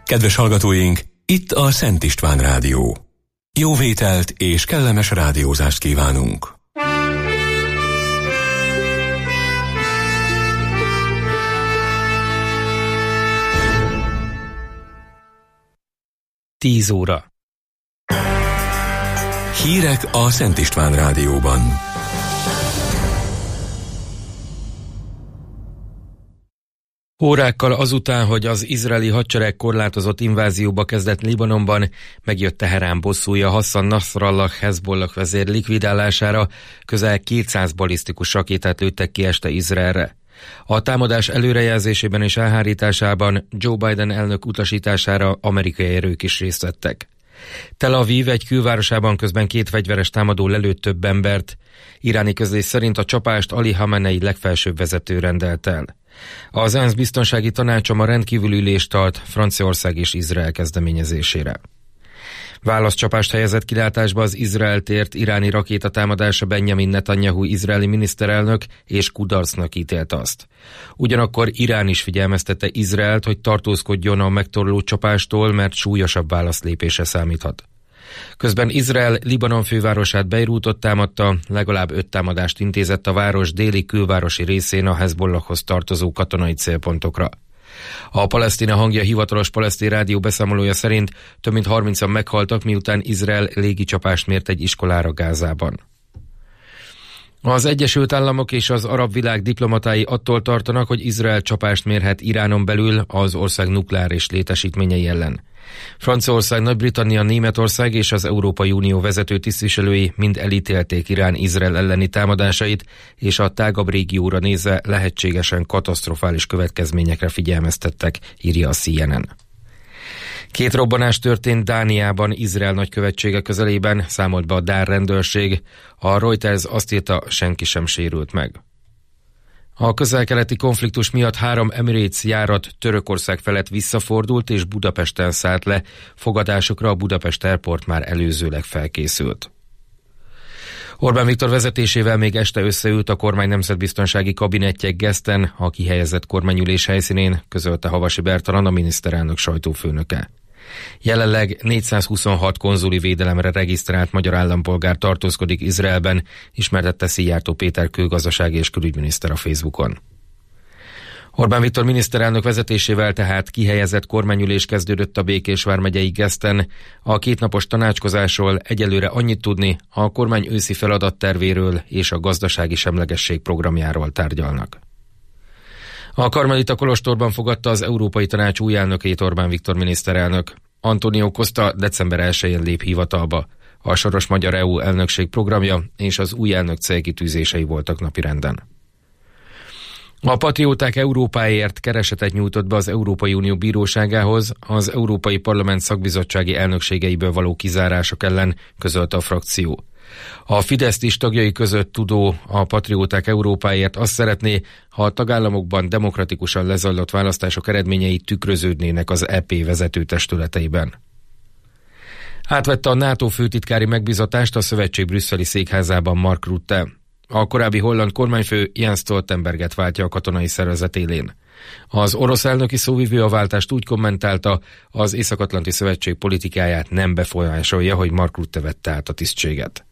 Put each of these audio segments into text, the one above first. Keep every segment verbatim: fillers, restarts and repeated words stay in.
Kedves hallgatóink, itt a Szent István Rádió. Jó vételt és kellemes rádiózást kívánunk! Tíz óra. Hírek a Szent István Rádióban. Órákkal azután, hogy az izraeli hadsereg korlátozott invázióba kezdett Libanonban, megjött Teherán bosszúja Hassan Nasrallah Hezbollah vezér likvidálására, közel kétszáz balisztikus rakétát lőttek ki este Izraelre. A támadás előrejelzésében és elhárításában Joe Biden elnök utasítására amerikai erők is részt vettek. Tel Aviv egy külvárosában közben két fegyveres támadó lelőtt több embert. Iráni közlés szerint a csapást Ali Hamenei legfelsőbb vezető rendelt el. Az ENSZ biztonsági tanácsa ma rendkívüli ülést tart Franciaország és Izrael kezdeményezésére. Válaszcsapást helyezett kilátásba az Izraelt ért iráni rakétatámadása Benjamin Netanyahu izraeli miniszterelnök, és kudarcnak ítélt azt. Ugyanakkor Irán is figyelmeztette Izraelt, hogy tartózkodjon a megtorló csapástól, mert súlyosabb válaszlépésre számíthat. Közben Izrael Libanon fővárosát Beirutot támadta, legalább öt támadást intézett a város déli külvárosi részén a Hezbollahhoz tartozó katonai célpontokra. A Palesztina hangja hivatalos palesztin rádió beszámolója szerint több mint harmincan meghaltak, miután Izrael légicsapást mért egy iskolára Gázában. Az Egyesült Államok és az arab világ diplomatái attól tartanak, hogy Izrael csapást mérhet Iránon belül az ország nukleáris létesítményei ellen. Franciaország, Nagy-Britannia, Németország és az Európai Unió vezető tisztviselői mind elítélték Irán Izrael elleni támadásait, és a tágabb régióra nézve lehetségesen katasztrofális következményekre figyelmeztettek, írja a C N N. Két robbanás történt Dániában, Izrael nagykövetsége közelében, számolt be a dán rendőrség. A Reuters azt írta, senki sem sérült meg. A közel-keleti konfliktus miatt három Emirates járat Törökország felett visszafordult és Budapesten szállt le, fogadásukra a Budapest Airport már előzőleg felkészült. Orbán Viktor vezetésével még este összeült a kormány nemzetbiztonsági kabinetje Geszten, a kihelyezett kormányülés helyszínén, közölte Havasi Bertalan, a miniszterelnök sajtófőnöke. Jelenleg négyszázhuszonhat konzuli védelemre regisztrált magyar állampolgár tartózkodik Izraelben, ismertette Szijjártó Péter külgazdasági és külügyminiszter a Facebookon. Orbán Viktor miniszterelnök vezetésével tehát kihelyezett kormányülés kezdődött a Békés vármegyei Geszten. A kétnapos tanácskozásról egyelőre annyit tudni, a kormány őszi feladattervéről és a gazdasági semlegesség programjáról tárgyalnak. A Karmelita kolostorban fogadta az Európai Tanács új elnökét Orbán Viktor miniszterelnök. Antonio Costa december elsején lép hivatalba. A soros magyar é u elnökség programja és az új elnök célkitűzései voltak napirenden. A patrióták Európáért keresetet nyújtott be az Európai Unió bíróságához az Európai Parlament szakbizottsági elnökségeiből való kizárások ellen, közölte a frakció. A Fidesz is tagjai között tudó a Patrióták Európáért azt szeretné, ha a tagállamokban demokratikusan lezajlott választások eredményei tükröződnének az é pé vezető testületeiben. Átvette a NATO főtitkári megbizatást a szövetség brüsszeli székházában Mark Rutte. A korábbi holland kormányfő Jens Stoltenberget váltja a katonai szervezet élén. Az orosz elnöki szóvivő a váltást úgy kommentálta, az Észak-Atlanti Szövetség politikáját nem befolyásolja, hogy Mark Rutte vette át a tisztséget.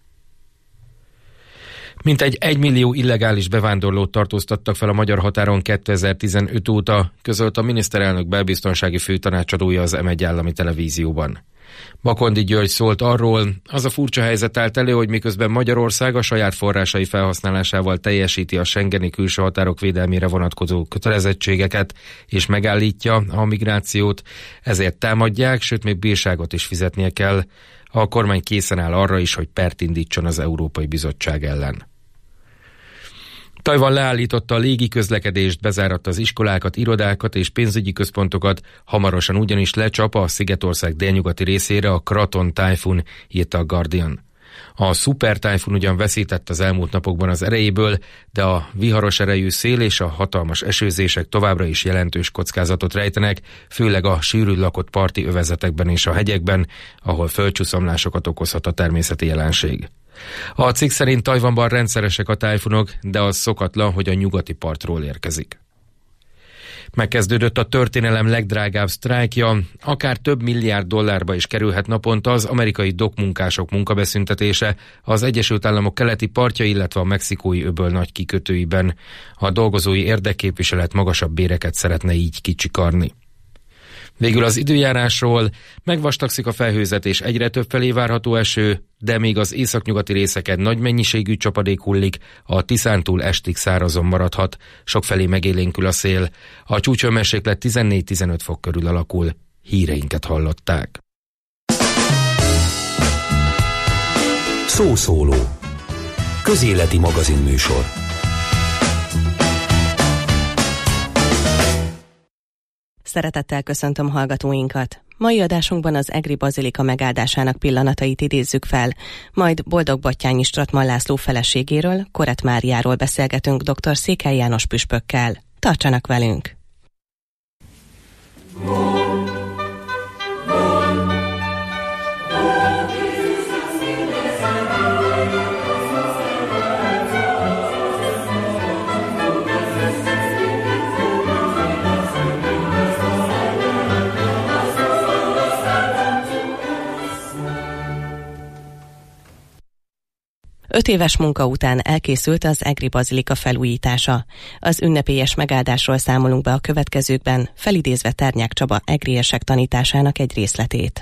Mintegy egymillió illegális bevándorlót tartóztattak fel a magyar határon kétezer-tizenöt óta, közölt a miniszterelnök belbiztonsági főtanácsadója az M egy állami televízióban. Bakondi György szólt arról, az a furcsa helyzet állt elő, hogy miközben Magyarország a saját forrásai felhasználásával teljesíti a schengeni külső határok védelmére vonatkozó kötelezettségeket és megállítja a migrációt, ezért támadják, sőt még bírságot is fizetnie kell. A kormány készen áll arra is, hogy pert indítson az Európai Bizottság ellen. Tajvan leállította a légi közlekedést, bezáratta az iskolákat, irodákat és pénzügyi központokat, hamarosan ugyanis lecsap a Szigetország délnyugati részére a Kraton tájfun, írta a Guardian. A szupertájfun ugyan veszített az elmúlt napokban az erejéből, de a viharos erejű szél és a hatalmas esőzések továbbra is jelentős kockázatot rejtenek, főleg a sűrűn lakott parti övezetekben és a hegyekben, ahol földcsúszamlásokat okozhat a természeti jelenség. A cikk szerint Tajvanban rendszeresek a tájfunok, de az szokatlan, hogy a nyugati partról érkezik. Megkezdődött a történelem legdrágább sztrájkja, akár több milliárd dollárba is kerülhet naponta az amerikai dokkmunkások munkabeszüntetése az Egyesült Államok keleti partja, illetve a mexikói öböl nagy kikötőiben. A dolgozói érdekképviselet magasabb béreket szeretne így kicsikarni. Végül az időjárásról: megvastagszik a felhőzet és egyre több felé várható eső, de még az északnyugati részeken nagy mennyiségű csapadék hullik, a Tiszántúl estig szárazon maradhat, sokfelé megélénkül a szél. A csúcshőmérséklet tizennégy-tizenöt fok körül alakul. Híreinket hallották. Szószóló. Közéleti magazinműsor. Szeretettel köszöntöm hallgatóinkat. Mai adásunkban az egri bazilika megáldásának pillanatait idézzük fel, majd Boldog Batthyány Stratman László feleségéről, Korett Máriáról beszélgetünk dr. Székely János püspökkel. Tartsanak velünk! Öt éves munka után elkészült az egri bazilika felújítása. Az ünnepélyes megáldásról számolunk be a következőkben, felidézve Ternyák Csaba egriérsek tanításának egy részletét.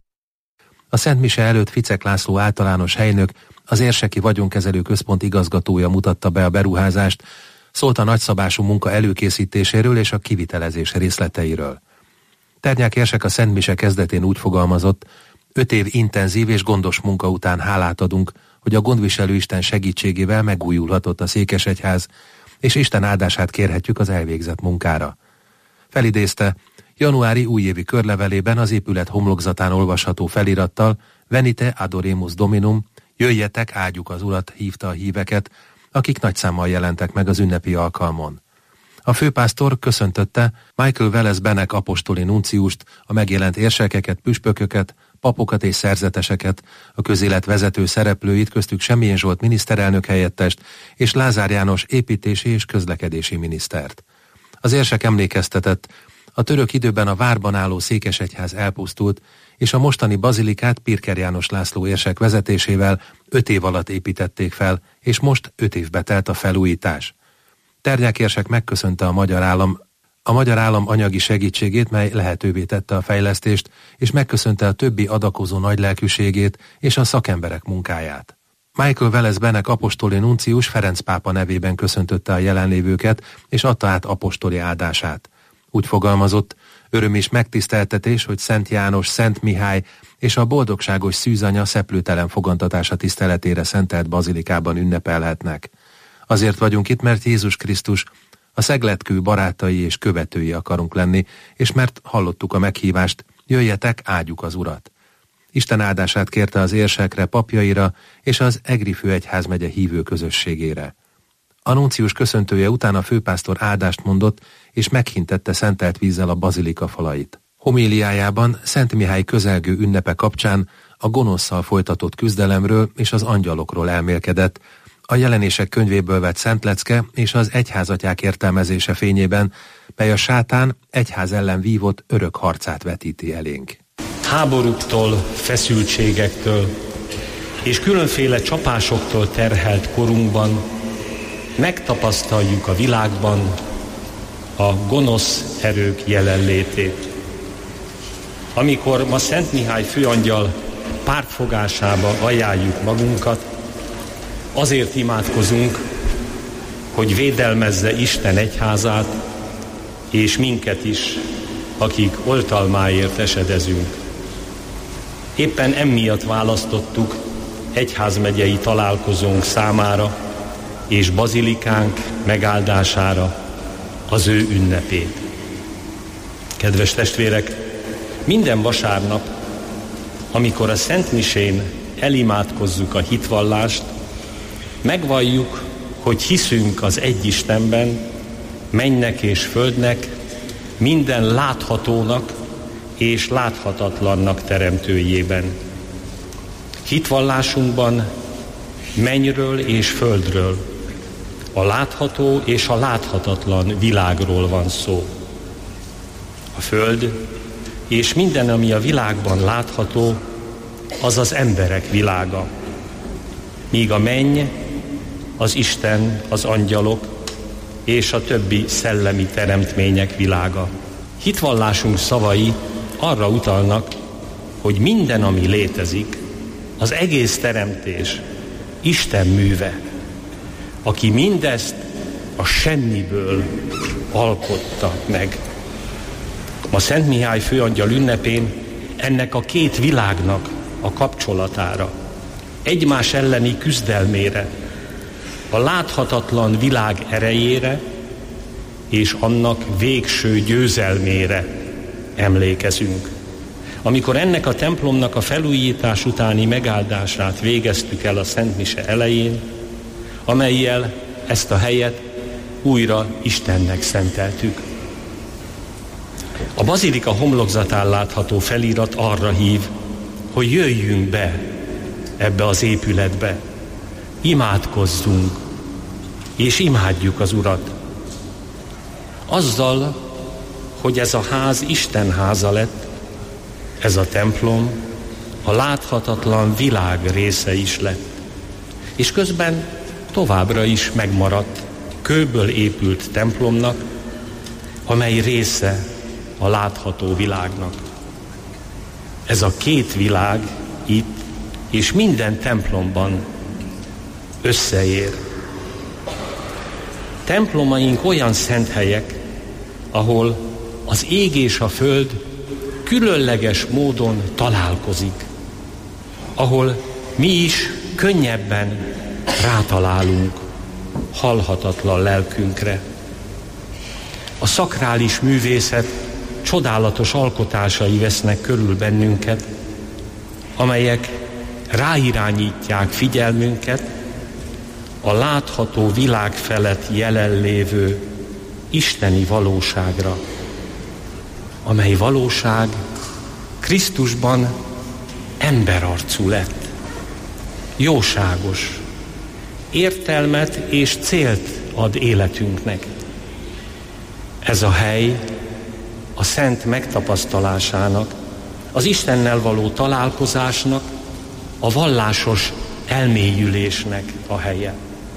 A Szent Mise előtt Ficek László általános helynök, az Érseki Vagyonkezelő Központ igazgatója mutatta be a beruházást, szólt a nagyszabású munka előkészítéséről és a kivitelezés részleteiről. Ternyák érsek a Szent Mise kezdetén úgy fogalmazott: öt év intenzív és gondos munka után hálát adunk, hogy a gondviselő Isten segítségével megújulhatott a székesegyház, és Isten áldását kérhetjük az elvégzett munkára. Felidézte, januári újévi körlevelében az épület homlokzatán olvasható felirattal Venite adoremus Dominum, jöjjetek, áldjuk az Urat, hívta a híveket, akik nagy számmal jelentek meg az ünnepi alkalmon. A főpásztor köszöntötte Michael Wells Benek apostoli nunciust, a megjelent érsekeket, püspököket, papokat és szerzeteseket, a közélet vezető szereplőit, köztük Semjén Zsolt miniszterelnök helyettest és Lázár János építési és közlekedési minisztert. Az érsek emlékeztetett, a török időben a várban álló székesegyház elpusztult, és a mostani bazilikát Pirker János László érsek vezetésével öt év alatt építették fel, és most öt évbe telt a felújítás. Ternyák érsek megköszönte a magyar állam a magyar állam anyagi segítségét, mely lehetővé tette a fejlesztést, és megköszönte a többi adakozó nagylelkűségét és a szakemberek munkáját. Michael Wells Benek apostoli nuncius Ferenc pápa nevében köszöntötte a jelenlévőket, és adta át apostoli áldását. Úgy fogalmazott: öröm és megtiszteltetés, hogy Szent János, Szent Mihály és a boldogságos szűzanya szeplőtelen fogantatása tiszteletére szentelt bazilikában ünnepelhetnek. Azért vagyunk itt, mert Jézus Krisztus a szegletkő barátai és követői akarunk lenni, és mert hallottuk a meghívást, jöjjetek, áldjuk az Urat. Isten áldását kérte az érsekre, papjaira és az Egri főegyházmegye hívő közösségére. A nuncius köszöntője után a főpásztor áldást mondott, és meghintette szentelt vízzel a bazilika falait. Homéliájában Szent Mihály közelgő ünnepe kapcsán a gonosszal folytatott küzdelemről és az angyalokról elmélkedett, a Jelenések könyvéből vett szentlecke és az egyházatyák értelmezése fényében, mely a sátán egyház ellen vívott örök harcát vetíti elénk. Háborúktól, feszültségektől és különféle csapásoktól terhelt korunkban megtapasztaljuk a világban a gonosz erők jelenlétét. Amikor ma Szent Mihály főangyal pártfogásába ajánljuk magunkat, azért imádkozunk, hogy védelmezze Isten egyházát, és minket is, akik oltalmáért esedezünk. Éppen emiatt választottuk egyházmegyei találkozónk számára és bazilikánk megáldására az ő ünnepét. Kedves testvérek, minden vasárnap, amikor a Szent Misén elimádkozzuk a hitvallást, megvalljuk, hogy hiszünk az egy Istenben, mennynek és földnek, minden láthatónak és láthatatlannak teremtőjében. Hitvallásunkban mennyről és földről, a látható és a láthatatlan világról van szó. a föld, és minden, ami a világban látható, az az emberek világa. Míg a menny, az Isten, az angyalok és a többi szellemi teremtmények világa. Hitvallásunk szavai arra utalnak, hogy minden, ami létezik, az egész teremtés Isten műve, aki mindezt a semmiből alkotta meg. Ma Szent Mihály főangyal ünnepén ennek a két világnak a kapcsolatára, egymás elleni küzdelmére, a láthatatlan világ erejére és annak végső győzelmére emlékezünk. Amikor ennek a templomnak a felújítás utáni megáldását végeztük el a Szent Mise elején, amellyel ezt a helyet újra Istennek szenteltük. A bazilika homlokzatán látható felirat arra hív, hogy jöjjünk be ebbe az épületbe, imádkozzunk, és imádjuk az Urat. Azzal, hogy ez a ház Isten háza lett, ez a templom a láthatatlan világ része is lett, és közben továbbra is megmaradt kőből épült templomnak, amely része a látható világnak. Ez a két világ itt és minden templomban összeér. Templomaink olyan szent helyek, ahol az ég és a föld különleges módon találkozik, ahol mi is könnyebben rátalálunk halhatatlan lelkünkre. A szakrális művészet csodálatos alkotásai vesznek körül bennünket, amelyek ráirányítják figyelmünket a látható világ felett jelenlévő isteni valóságra, amely valóság Krisztusban emberarcú lett, jóságos, értelmet és célt ad életünknek. Ez a hely a szent megtapasztalásának, az Istennel való találkozásnak, a vallásos elmélyülésnek a helye.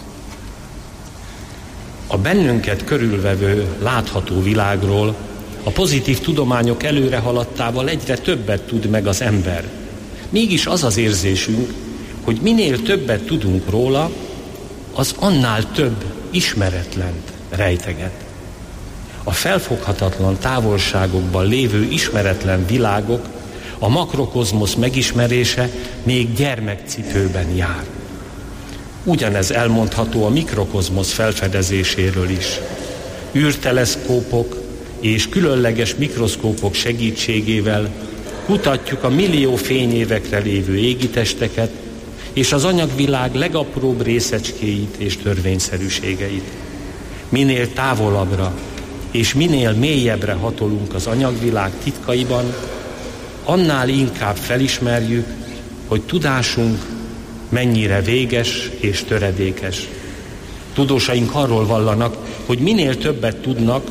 A bennünket körülvevő látható világról a pozitív tudományok előre haladtával egyre többet tud meg az ember. Mégis az az érzésünk, hogy minél többet tudunk róla, az annál több ismeretlent rejteget. A felfoghatatlan távolságokban lévő ismeretlen világok, a makrokozmosz megismerése még gyermekcipőben jár. Ugyanez elmondható a mikrokozmosz felfedezéséről is. Űrteleszkópok és különleges mikroszkópok segítségével kutatjuk a millió fényévekre lévő égitesteket és az anyagvilág legapróbb részecskéit és törvényszerűségeit. Minél távolabbra és minél mélyebbre hatolunk az anyagvilág titkaiban, annál inkább felismerjük, hogy tudásunk mennyire véges és töredékes. Tudósaink arról vallanak, hogy minél többet tudnak,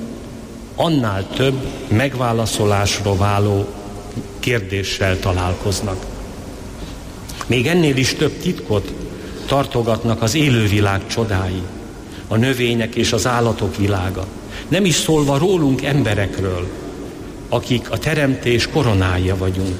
annál több megválaszolásra váló kérdéssel találkoznak. Még ennél is több titkot tartogatnak az élővilág csodái, a növények és az állatok világa. Nem is szólva rólunk emberekről, akik a teremtés koronája vagyunk.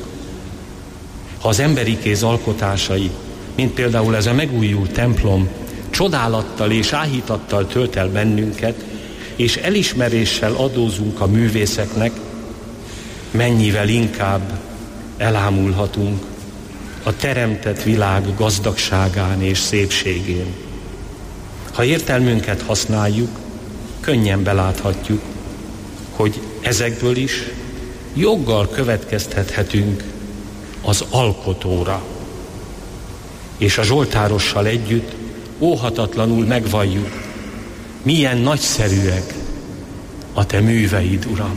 Ha az emberi kéz alkotásai, mint például ez a megújult templom, csodálattal és áhítattal tölt el bennünket, és elismeréssel adózunk a művészeknek, mennyivel inkább elámulhatunk a teremtett világ gazdagságán és szépségén. Ha értelmünket használjuk, könnyen beláthatjuk, hogy ezekből is joggal következtethetünk az alkotóra. És a zsoltárossal együtt óhatatlanul megvalljuk, milyen nagyszerűek a te műveid, Uram.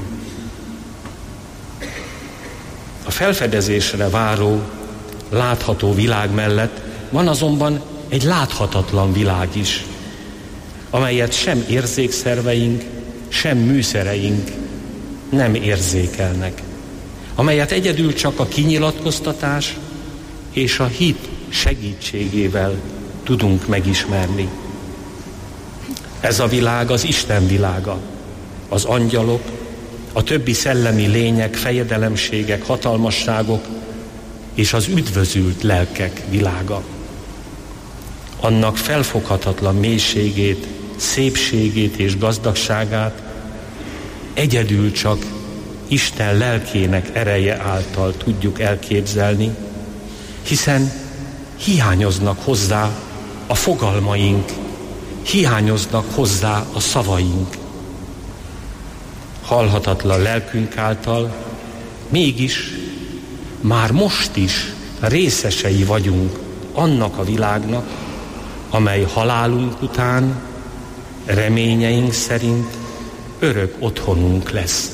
A felfedezésre váró, látható világ mellett van azonban egy láthatatlan világ is, amelyet sem érzékszerveink, sem műszereink nem érzékelnek, amelyet egyedül csak a kinyilatkoztatás és a hit segítségével tudunk megismerni. Ez a világ az Isten világa, az angyalok, a többi szellemi lények, fejedelemségek, hatalmasságok és az üdvözült lelkek világa. Annak felfoghatatlan mélységét, szépségét és gazdagságát egyedül csak Isten lelkének ereje által tudjuk elképzelni, hiszen hiányoznak hozzá a fogalmaink, hiányoznak hozzá a szavaink. Halhatatlan lelkünk által mégis már most is részesei vagyunk annak a világnak, amely halálunk után reményeink szerint örök otthonunk lesz.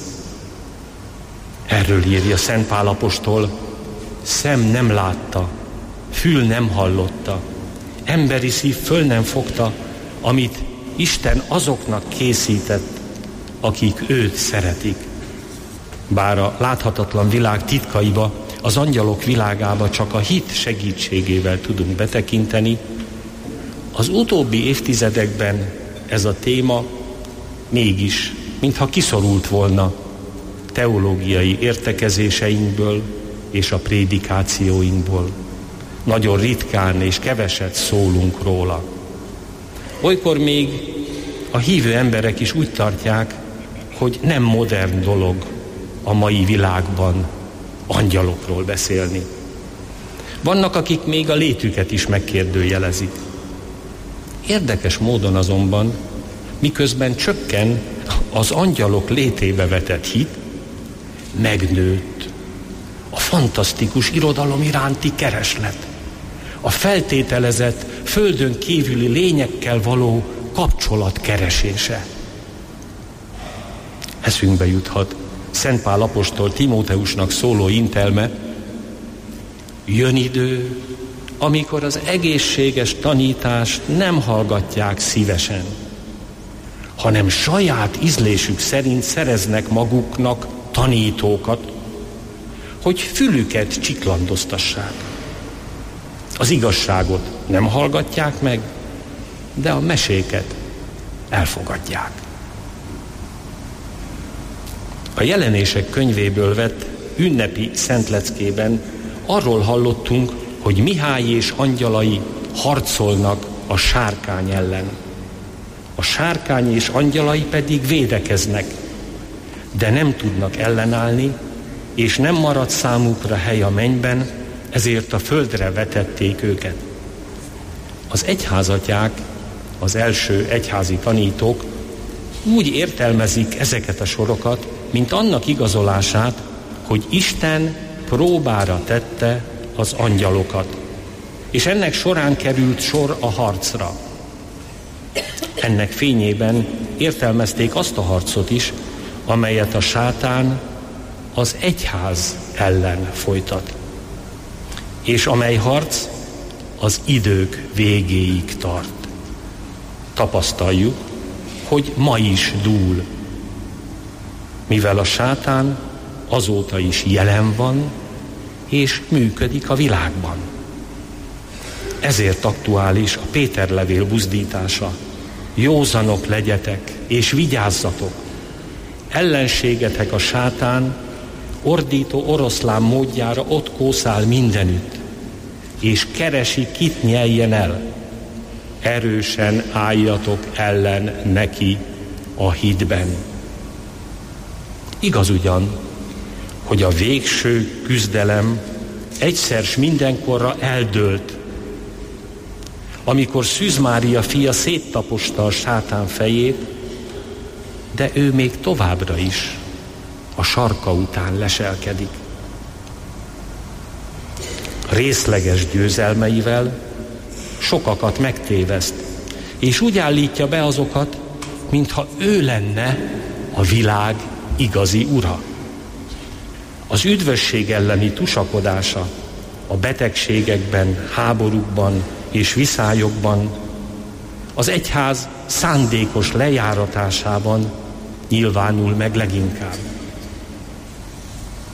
Erről írja Szent Pál apostol: szem nem látta, fül nem hallotta, emberi szív föl nem fogta, amit Isten azoknak készített, akik őt szeretik. Bár a láthatatlan világ titkaiba, az angyalok világába csak a hit segítségével tudunk betekinteni, az utóbbi évtizedekben ez a téma mégis, mintha kiszorult volna teológiai értekezéseinkből és a prédikációinkból. Nagyon ritkán és keveset szólunk róla. Olykor még a hívő emberek is úgy tartják, hogy nem modern dolog a mai világban angyalokról beszélni. Vannak, akik még a létüket is megkérdőjelezik. Érdekes módon azonban, miközben csökken az angyalok létébe vetett hit, megnőtt a fantasztikus irodalom iránti kereslet, a feltételezett földön kívüli lényekkel való kapcsolat keresése. Eszünkbe juthat Szent Pál apostol Timóteusnak szóló intelme: jön idő, amikor az egészséges tanítást nem hallgatják szívesen, hanem saját ízlésük szerint szereznek maguknak tanítókat, hogy fülüket csiklandoztassák. Az igazságot nem hallgatják meg, de a meséket elfogadják. A Jelenések könyvéből vett ünnepi szentleckében arról hallottunk, hogy Mihály és angyalai harcolnak a sárkány ellen. A sárkány és angyalai pedig védekeznek, de nem tudnak ellenállni, és nem marad számukra hely a mennyben, ezért a földre vetették őket. Az egyházatyák, az első egyházi tanítók úgy értelmezik ezeket a sorokat, mint annak igazolását, hogy Isten próbára tette az angyalokat, és ennek során került sor a harcra. Ennek fényében értelmezték azt a harcot is, amelyet a sátán az egyház ellen folytat, és amely harc az idők végéig tart. Tapasztaljuk, hogy ma is dúl, mivel a sátán azóta is jelen van és működik a világban. Ezért aktuális a Péterlevél buzdítása: józanok legyetek és vigyázzatok, ellenségetek a sátán, ordító oroszlán módjára ott kószál mindenütt, és keresi, kit nyeljen el. Erősen álljatok ellen neki a hitben. Igaz ugyan, hogy a végső küzdelem egyszer s mindenkorra eldőlt, amikor Szűz Mária fia széttaposta a sátán fejét, de ő még továbbra is a sarka után leselkedik. Részleges győzelmeivel sokakat megtéveszt, és úgy állítja be azokat, mintha ő lenne a világ igazi ura. Az üdvösség elleni tusakodása a betegségekben, háborúkban és viszályokban, az egyház szándékos lejáratásában nyilvánul meg leginkább.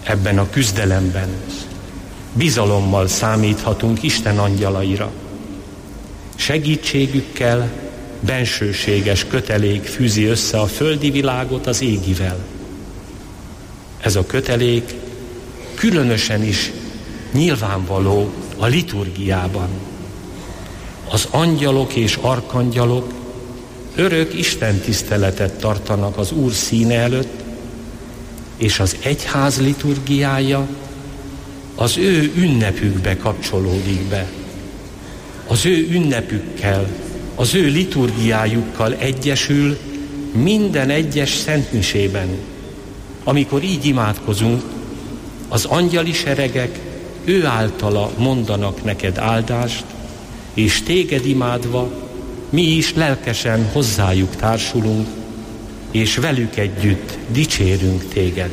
ebben a küzdelemben. Bizalommal számíthatunk Isten angyalaira. Segítségükkel bensőséges kötelék fűzi össze a földi világot az égivel. Ez a kötelék különösen is nyilvánvaló a liturgiában. Az angyalok és arkangyalok örök Isten tiszteletet tartanak az Úr színe előtt, és az egyház liturgiája az ő ünnepükbe kapcsolódik be. Az ő ünnepükkel, az ő liturgiájukkal egyesül minden egyes szentmisében. Amikor így imádkozunk, az angyali seregek ő általa mondanak neked áldást, és téged imádva mi is lelkesen hozzájuk társulunk, és velük együtt dicsérünk téged.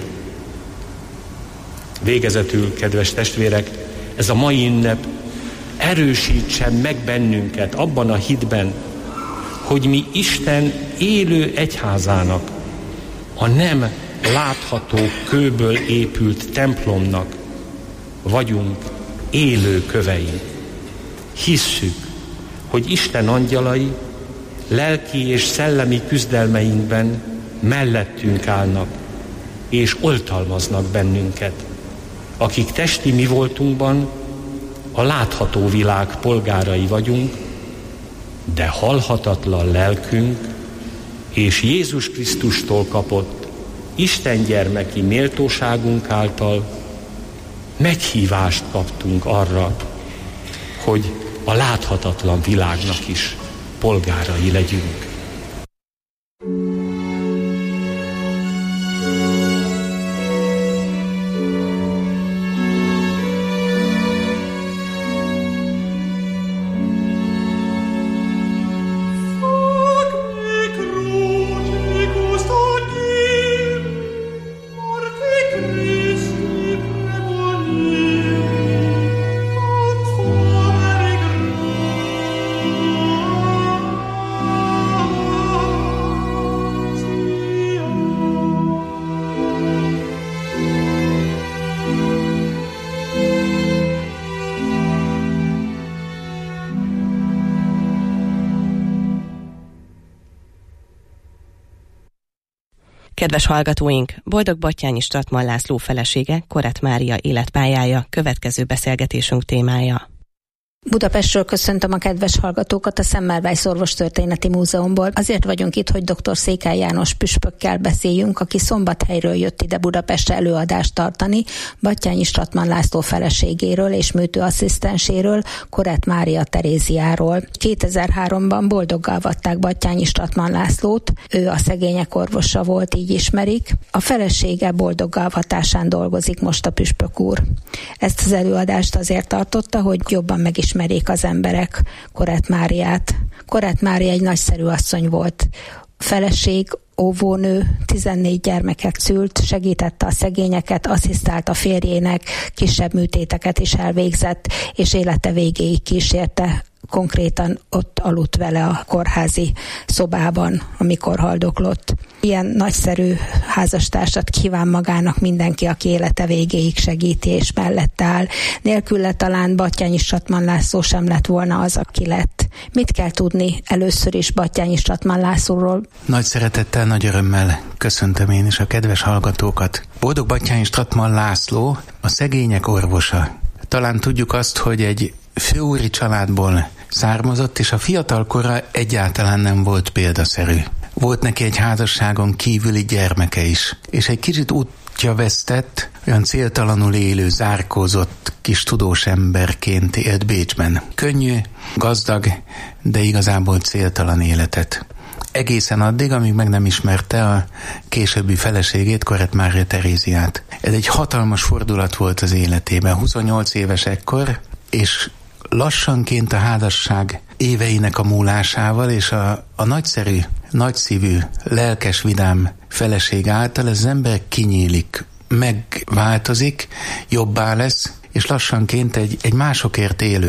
Végezetül, kedves testvérek, ez a mai ünnep erősítsen meg bennünket abban a hitben, hogy mi Isten élő egyházának, a nem látható kőből épült templomnak vagyunk élő kövei. Hisszük, hogy Isten angyalai lelki és szellemi küzdelmeinkben mellettünk állnak, és oltalmaznak bennünket, akik testi mi voltunkban a látható világ polgárai vagyunk, de halhatatlan lelkünk és Jézus Krisztustól kapott Isten gyermeki méltóságunk által meghívást kaptunk arra, hogy a láthatatlan világnak is polgárai legyünk. Kedves hallgatóink, Boldog-Batthyányi Strattmann László felesége, Korett Mária életpályája, következő beszélgetésünk témája. Budapestről köszöntöm a kedves hallgatókat a Semmelweis Orvostörténeti Múzeumból. Azért vagyunk itt, hogy dr. Székely János püspökkel beszéljünk, aki Szombathelyről jött ide Budapestre előadást tartani, Batthyányi Strattmann László feleségéről és műtőasszisztenséről, Korett Mária Teréziáról. kétezer-háromban boldoggá avatták Batthyányi Strattmann Lászlót, ő a szegények orvosa volt, így ismerik. A felesége boldoggá avatásán dolgozik most a püspök úr. Ezt az előadást azért tartotta, hogy jobban megismerjék ismerik az emberek Korett Máriát. Korett Mária egy nagyszerű asszony volt. Feleség, óvónő, tizennégy gyermeket szült, segítette a szegényeket, asszisztált a férjének, kisebb műtéteket is elvégzett, és élete végéig kísérte. Konkrétan ott aludt vele a kórházi szobában, amikor haldoklott. Ilyen nagyszerű házastársat kíván magának mindenki, aki élete végéig segíti és mellette áll. Nélküle talán Batthyányi Strattmann László sem lett volna az, aki lett. Mit kell tudni először is Batthyányi Strattmann Lászlóról? Nagy szeretettel, nagy örömmel köszöntöm én is a kedves hallgatókat. Boldog-Batthyányi Strattmann László a szegények orvosa. Talán tudjuk azt, hogy egy főúri családból származott, és a fiatalkora egyáltalán nem volt példaszerű. Volt neki egy házasságon kívüli gyermeke is, és egy kicsit útja vesztett, olyan céltalanul élő, zárkózott kis tudós emberként élt Bécsben. Könnyű, gazdag, de igazából céltalan életet. Egészen addig, amíg meg nem ismerte a későbbi feleségét, Korett Mária Teréziát. Ez egy hatalmas fordulat volt az életében, huszonnyolc éves ekkor, és lassanként a házasság éveinek a múlásával és a, a nagyszerű, nagyszívű, lelkes, vidám feleség által az ember kinyílik, megváltozik, jobbá lesz, és lassanként egy, egy másokért élő,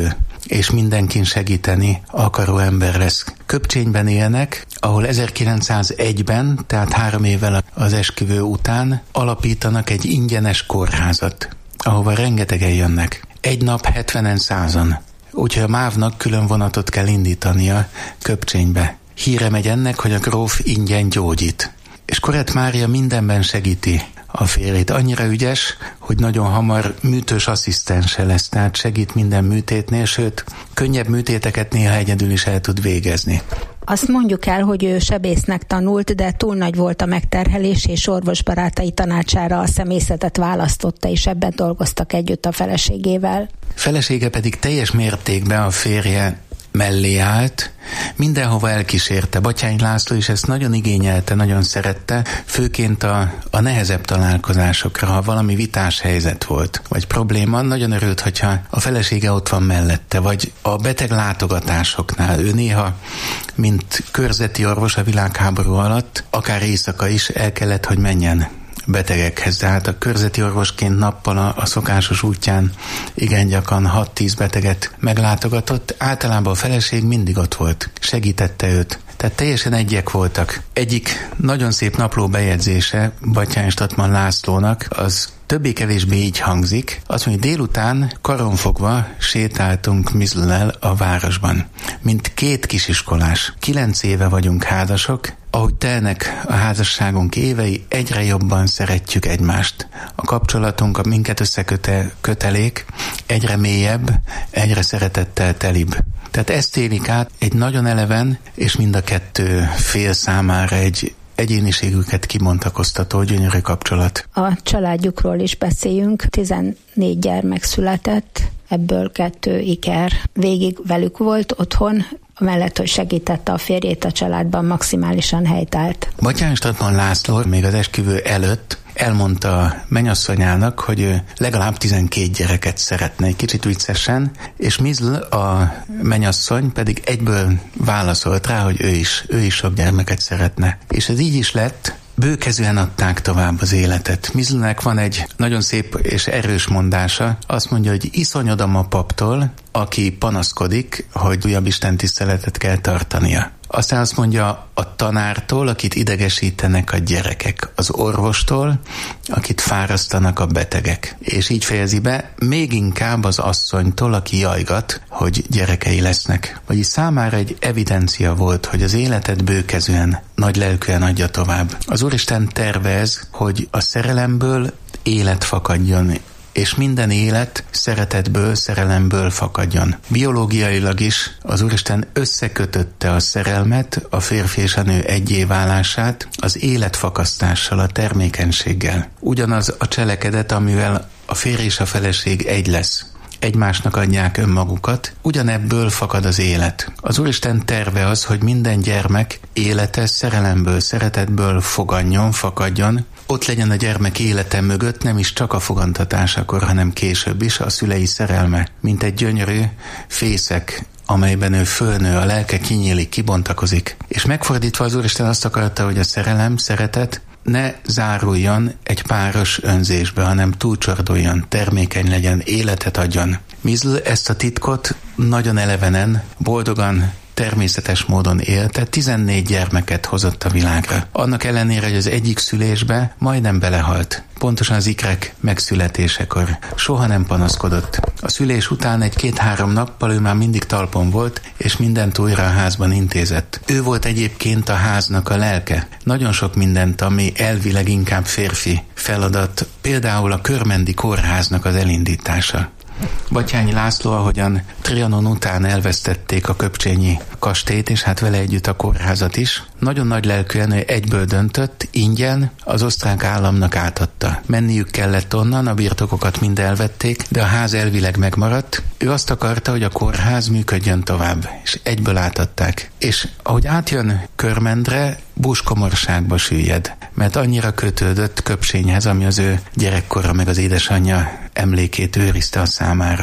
és mindenkin segíteni akaró ember lesz. Köpcsényben élnek, ahol ezerkilencszázegyben, tehát három évvel az esküvő után alapítanak egy ingyenes kórházat, ahova rengetegen jönnek. Egy nap hetvenen százan. Úgyhogy a mávnak külön vonatot kell indítania Köpcsénybe. Híre megy ennek, hogy a gróf ingyen gyógyít. És Korett Mária mindenben segíti a férjét. Annyira ügyes, hogy nagyon hamar műtős asszisztense lesz, tehát segít minden műtétnél, sőt, könnyebb műtéteket néha egyedül is el tud végezni. Azt mondjuk el, hogy ő sebésznek tanult, de túl nagy volt a megterhelés, és orvosbarátai tanácsára a szemészetet választotta, és ebben dolgoztak együtt a feleségével. Felesége pedig teljes mértékben a férje mellé állt, mindenhova elkísérte. Batthyány László is ezt nagyon igényelte, nagyon szerette, főként a, a nehezebb találkozásokra, ha valami vitás helyzet volt, vagy probléma, nagyon örült, hogyha a felesége ott van mellette, vagy a beteg látogatásoknál. Ő néha, mint körzeti orvos a világháború alatt, akár éjszaka is el kellett, hogy menjen betegekhez, de hát a körzeti orvosként nappal a, a szokásos útján igen gyakran hat-tíz beteget meglátogatott. Általában a feleség mindig ott volt, segítette őt. Tehát teljesen egyek voltak. Egyik nagyon szép napló bejegyzése Batthyány Strattmann Lászlónak, az többé-kevésbé így hangzik. Azt mondja, délután karonfogva sétáltunk Mizl-nel a városban, mint két kisiskolás. Kilenc éve vagyunk házasok, ahogy telnek a házasságunk évei, egyre jobban szeretjük egymást. A kapcsolatunk, a minket összeköte kötelék egyre mélyebb, egyre szeretettel telibb. Tehát ezt élik át egy nagyon eleven, és mind a kettő fél számára egy egyéniségüket kibontakoztató gyönyörű kapcsolat. A családjukról is beszéljünk. tizennégy gyermek született, ebből kettő iker. Végig velük volt otthon, amellett, hogy segítette a férjét a családban, maximálisan helytált. Batthyány Strattmann László még az esküvő előtt elmondta a mennyasszonyának, hogy ő legalább tizenkét gyereket szeretne, egy kicsit viccesen, és Mizl, a mennyasszony pedig egyből válaszolt rá, hogy ő is, ő is sok gyermeket szeretne. És ez így is lett, bőkezűen adták tovább az életet. Mizlnek van egy nagyon szép és erős mondása, azt mondja, hogy iszonyodom a paptól, aki panaszkodik, hogy újabb istentiszteletet kell tartania. Aztán azt mondja a tanártól, akit idegesítenek a gyerekek, az orvostól, akit fárasztanak a betegek. És így fejezi be, még inkább az asszonytól, aki jajgat, hogy gyerekei lesznek. Vagyis számára egy evidencia volt, hogy az életet bőkezűen, nagy lelkűen adja tovább. Az Úristen tervez, hogy a szerelemből élet fakadjon, és minden élet szeretetből, szerelemből fakadjon. Biológiailag is az Úristen összekötötte a szerelmet, a férfi és a nő egyé válását az életfakasztással, a termékenységgel. Ugyanaz a cselekedet, amivel a férj és a feleség egy lesz. Egymásnak adják önmagukat, ugyanebből fakad az élet. Az Úristen terve az, hogy minden gyermek élete szerelemből, szeretetből foganjon, fakadjon, ott legyen a gyermek élete mögött nem is csak a fogantatásakor, hanem később is a szülei szerelme, mint egy gyönyörű fészek, amelyben ő fölnő, a lelke kinyílik, kibontakozik. És megfordítva az Úristen azt akarta, hogy a szerelem, szeretet ne záruljon egy páros önzésbe, hanem túlcsorduljon, termékeny legyen, életet adjon. Mizl ezt a titkot nagyon elevenen, boldogan, természetes módon élte, tizennégy gyermeket hozott a világra. Annak ellenére, hogy az egyik szülésbe majdnem belehalt. Pontosan az ikrek megszületésekor. Soha nem panaszkodott. A szülés után egy-két-három nappal ő már mindig talpon volt, és mindent újra a házban intézett. Ő volt egyébként a háznak a lelke. Nagyon sok mindent, ami elvileg inkább férfi feladat, például a Körmendi kórháznak az elindítása. Batthyány László, ahogyan Trianon után elvesztették a köpcsényi kastélyt, és hát vele együtt a kórházat is, nagyon nagy lelkűen egyből döntött, ingyen az osztrák államnak átadta. Menniük kellett onnan, a birtokokat mind elvették, de a ház elvileg megmaradt. Ő azt akarta, hogy a kórház működjön tovább, és egyből átadták. És ahogy átjön Körmendre, búskomorságba süllyed, mert annyira kötődött Köpsényhez, ami az ő gyerekkora meg az édesanyja emlékét őrizte a számára. És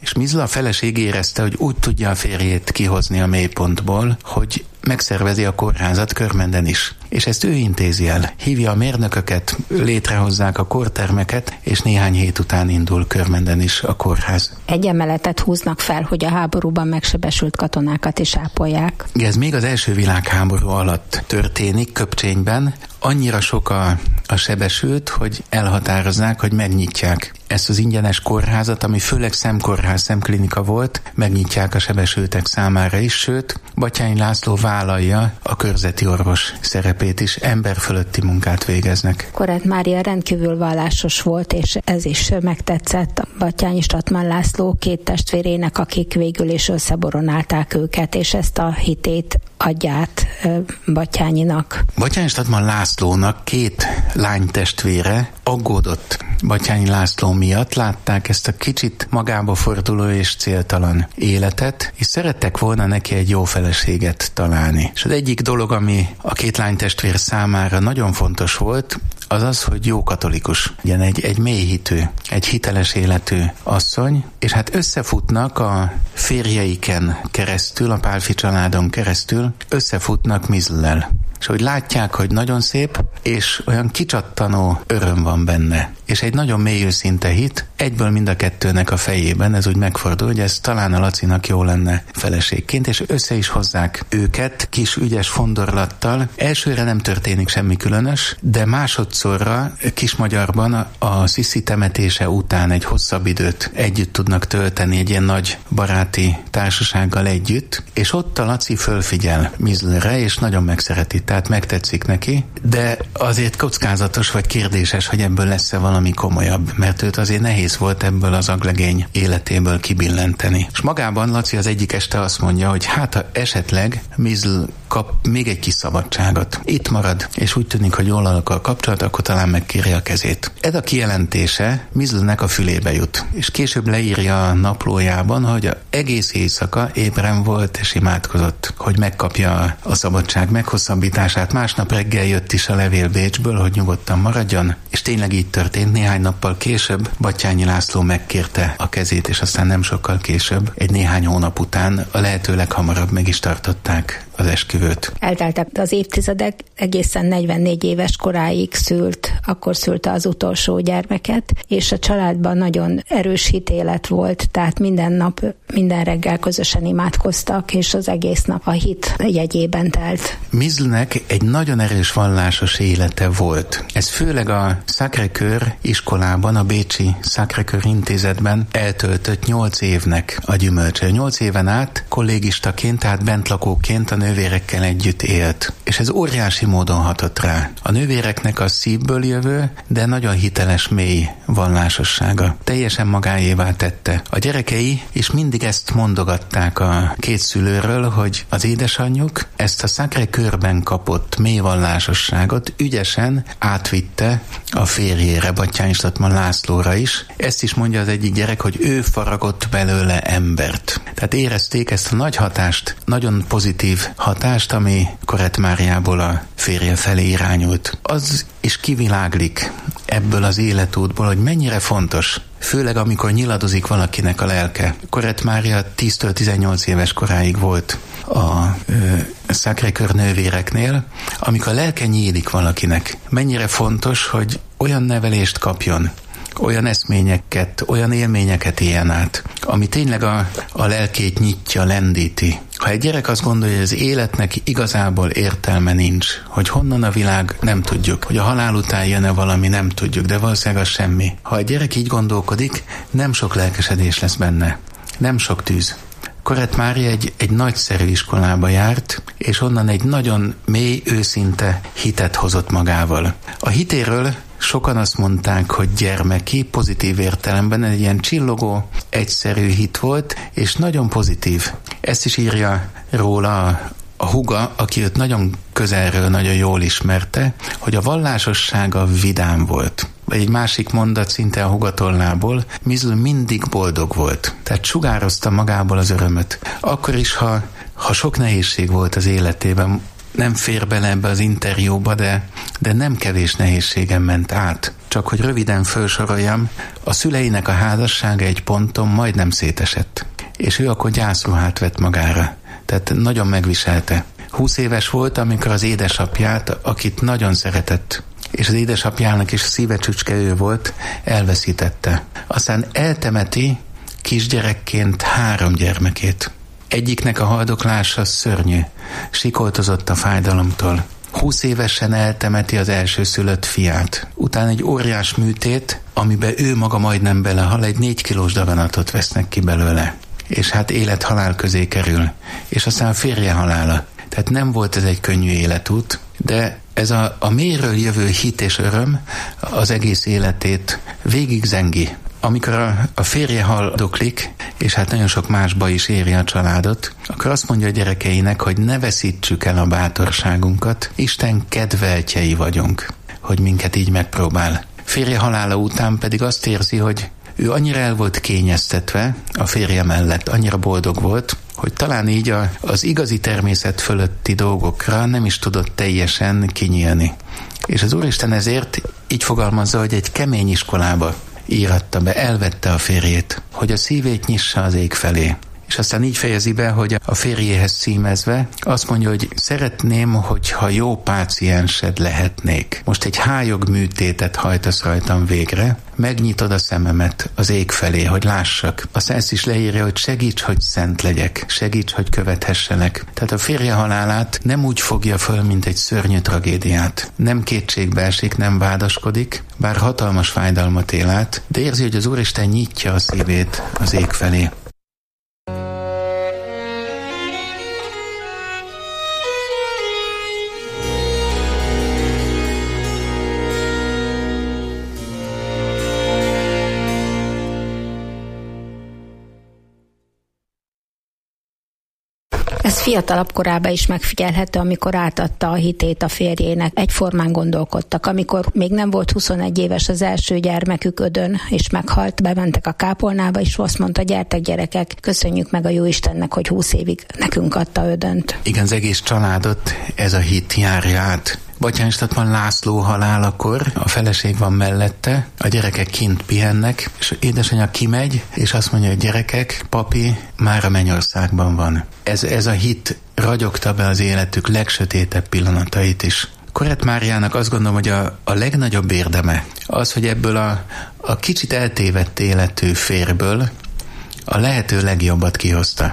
És Mizla a feleség érezte, hogy úgy tudja a férjét kihozni a mélypontból, hogy megszervezi a kórházat Körmenden is. És ezt ő intézi el. Hívja a mérnököket, létrehozzák a kórtermeket, és néhány hét után indul Körmenden is a kórház. Egy emeletet húznak fel, hogy a háborúban megsebesült katonákat is ápolják. Ez még az első világháború alatt történik Köpcsényben. Annyira sok a, a sebesült, hogy elhatározzák, hogy megnyitják ezt az ingyenes kórházat, ami főleg szemkórház, szemklinika volt, megnyitják a sebesültek számára is, sőt, Batthyány László vállalja a körzeti orvos szerepét is, emberfölötti munkát végeznek. Korett Mária rendkívül vallásos volt, és ez is megtetszett Batthyány Strattmann László két testvérének, akik végül is összeboronálták őket, és ezt a hitét adja át Batthyányinak. Batthyány Strattmann Lászlónak két lánytestvére aggódott Batthyány László miatt, látták ezt a kicsit magába forduló és céltalan életet, és szerettek volna neki egy jó feleséget találni. És az egyik dolog, ami a két lánytestvér számára nagyon fontos volt, az az, hogy jó katolikus, ugyan egy, egy mélyhitű, egy hiteles életű asszony, és hát összefutnak a férjeiken keresztül, a Pálffy családon keresztül, összefutnak Mizllel. És hogy látják, hogy nagyon szép, és olyan kicsattanó öröm van benne. És egy nagyon mély őszinte hit, egyből mind a kettőnek a fejében, ez úgy megfordul, hogy ez talán a Lacinak jó lenne feleségként, és össze is hozzák őket kis ügyes fondorlattal. Elsőre nem történik semmi különös, de másodszorra Kismagyarban a, a Sziszi temetése után egy hosszabb időt együtt tudnak tölteni, egy ilyen nagy baráti társasággal együtt, és ott a Laci fölfigyel Mizlre, és nagyon megszereti, tehát megtetszik neki, de azért kockázatos vagy kérdéses, hogy ebből lesz-e valami komolyabb, mert őt azért nehéz volt ebből az aglegény életéből kibillenteni. És magában Laci az egyik este azt mondja, hogy hát ha esetleg Mizl kap még egy kis szabadságot. Itt marad, és úgy tűnik, hogy jól alakul a kapcsolat, akkor talán megkéri a kezét. Ez a kijelentése Mizlnek a fülébe jut, és később leírja a naplójában, hogy egész éjszaka ébren volt és imádkozott, hogy megkapja a szabadság meghosszabbítását. Másnap reggel jött is a levél Bécsből, hogy nyugodtan maradjon, és tényleg így történt. Néhány nappal később Batthyány László megkérte a kezét, és aztán nem sokkal később, egy néhány hónap után a lehető leghamarabb meg is tartották az esküvőt. Elteltek az évtizedek, egészen negyvennégy éves koráig szült, akkor szülte az utolsó gyermeket, és a családban nagyon erős hitélet volt, tehát minden nap, minden reggel közösen imádkoztak, és az egész nap a hit jegyében telt. Mizlnek egy nagyon erős vallásos élete volt. Ez főleg a Sacré-Cœur iskolában, a bécsi Sacré-Cœur intézetben eltöltött nyolc évnek a gyümölcse. Nyolc éven át kollégistaként, tehát bentlakóként a nővérekkel együtt élt. És ez óriási módon hatott rá. A nővéreknek a szívből jövő, de nagyon hiteles, mély vallásossága teljesen magáévá tette. A gyerekei is mindig ezt mondogatták a két szülőről, hogy az édesanyjuk ezt a Sacré-Cœurben kapott mély vallásosságot ügyesen átvitte a férjére, Batthyány Strattmann Lászlóra is. Ezt is mondja az egyik gyerek, hogy ő faragott belőle embert. Tehát érezték ezt a nagy hatást, nagyon pozitív hatást, ami Korett Máriából a férje felé irányult. Az is kiviláglik ebből az életútból, hogy mennyire fontos, főleg amikor nyiladozik valakinek a lelke. Korett Mária tíztől tizennyolc éves koráig volt a Sacré-Cœur nővéreknél, amikor a lelke nyílik valakinek. Mennyire fontos, hogy olyan nevelést kapjon, olyan eszményeket, olyan élményeket éljen át, ami tényleg a, a lelkét nyitja, lendíti. Ha egy gyerek azt gondolja, hogy az életnek igazából értelme nincs, hogy honnan a világ, nem tudjuk, hogy a halál után jön-e valami, nem tudjuk, de valószínűleg az semmi. Ha a gyerek így gondolkodik, nem sok lelkesedés lesz benne, nem sok tűz. Korett Mária egy, egy nagyszerű iskolába járt, és onnan egy nagyon mély, őszinte hitet hozott magával. A hitéről sokan azt mondták, hogy gyermeki, pozitív értelemben egy ilyen csillogó, egyszerű hit volt, és nagyon pozitív. Ezt is írja róla a, a húga, aki őt nagyon közelről nagyon jól ismerte, hogy a vallásossága vidám volt. Vagy egy másik mondat szinte a húgatollából, Mizl mindig boldog volt. Tehát sugározta magából az örömöt. Akkor is, ha, ha sok nehézség volt az életében, nem fér bele ebbe az interjúba, de, de nem kevés nehézségen ment át. csak hogy röviden felsoroljam, a szüleinek a házassága egy ponton majdnem szétesett. És ő akkor gyászruhát vett magára. Tehát nagyon megviselte. Húsz éves volt, amikor az édesapját, akit nagyon szeretett, és az édesapjának is szívecsücske ő volt, elveszítette. Aztán eltemeti kisgyerekként három gyermekét. Egyiknek a haldoklása szörnyű, sikoltozott a fájdalomtól. Húsz évesen eltemeti az elsőszülött fiát. Utána egy óriás műtét, amiben ő maga majdnem belehal, egy négy kilós daganatot vesznek ki belőle. És hát élet-halál közé kerül. És aztán férje halála. Tehát nem volt ez egy könnyű életút, de ez a, a mélyről jövő hit és öröm az egész életét végig zengi. Amikor a, a férje haldoklik, és hát nagyon sok másba is éri a családot, akkor azt mondja a gyerekeinek, hogy ne veszítsük el a bátorságunkat, Isten kedveltjei vagyunk, hogy minket így megpróbál. Férje halála után pedig azt érzi, hogy ő annyira el volt kényeztetve a férje mellett, annyira boldog volt, hogy talán így a, az igazi természet fölötti dolgokra nem is tudott teljesen kinyílni. És az Úristen ezért így fogalmazza, hogy egy kemény iskolába íratta be, elvette a férjét, hogy a szívét nyissa az ég felé. És aztán így fejezi be, hogy a férjéhez címezve azt mondja, hogy szeretném, hogyha jó páciensed lehetnék. Most egy hályog műtétet hajtasz rajtam végre, megnyitod a szememet az ég felé, hogy lássak. Aztán ezt is leírja, hogy segíts, hogy szent legyek, segíts, hogy követhesselek. Tehát a férje halálát nem úgy fogja föl, mint egy szörnyű tragédiát. Nem kétségbe esik, nem vádaskodik, bár hatalmas fájdalmat él át, de érzi, hogy az Úristen nyitja a szívét az ég felé. Ez fiatalabb korában is megfigyelhető, amikor átadta a hitét a férjének. Egyformán gondolkodtak. Amikor még nem volt huszonegy éves az első gyermekük, Ödön, és meghalt, bementek a kápolnába, és azt mondta, gyertek gyerekek, köszönjük meg a jó Istennek, hogy húsz évig nekünk adta Ödönt. Igen, az egész családot ez a hit járja át. Batthyány Statman László halálakor, a feleség van mellette, a gyerekek kint pihennek, és édesanyja kimegy, és azt mondja, hogy gyerekek, papi már a mennyországban van. Ez, ez a hit ragyogta be az életük legsötétebb pillanatait is. Korett Máriának azt gondolom, hogy a, a legnagyobb érdeme az, hogy ebből a, a kicsit eltévedt életű férjből a lehető legjobbat kihozta.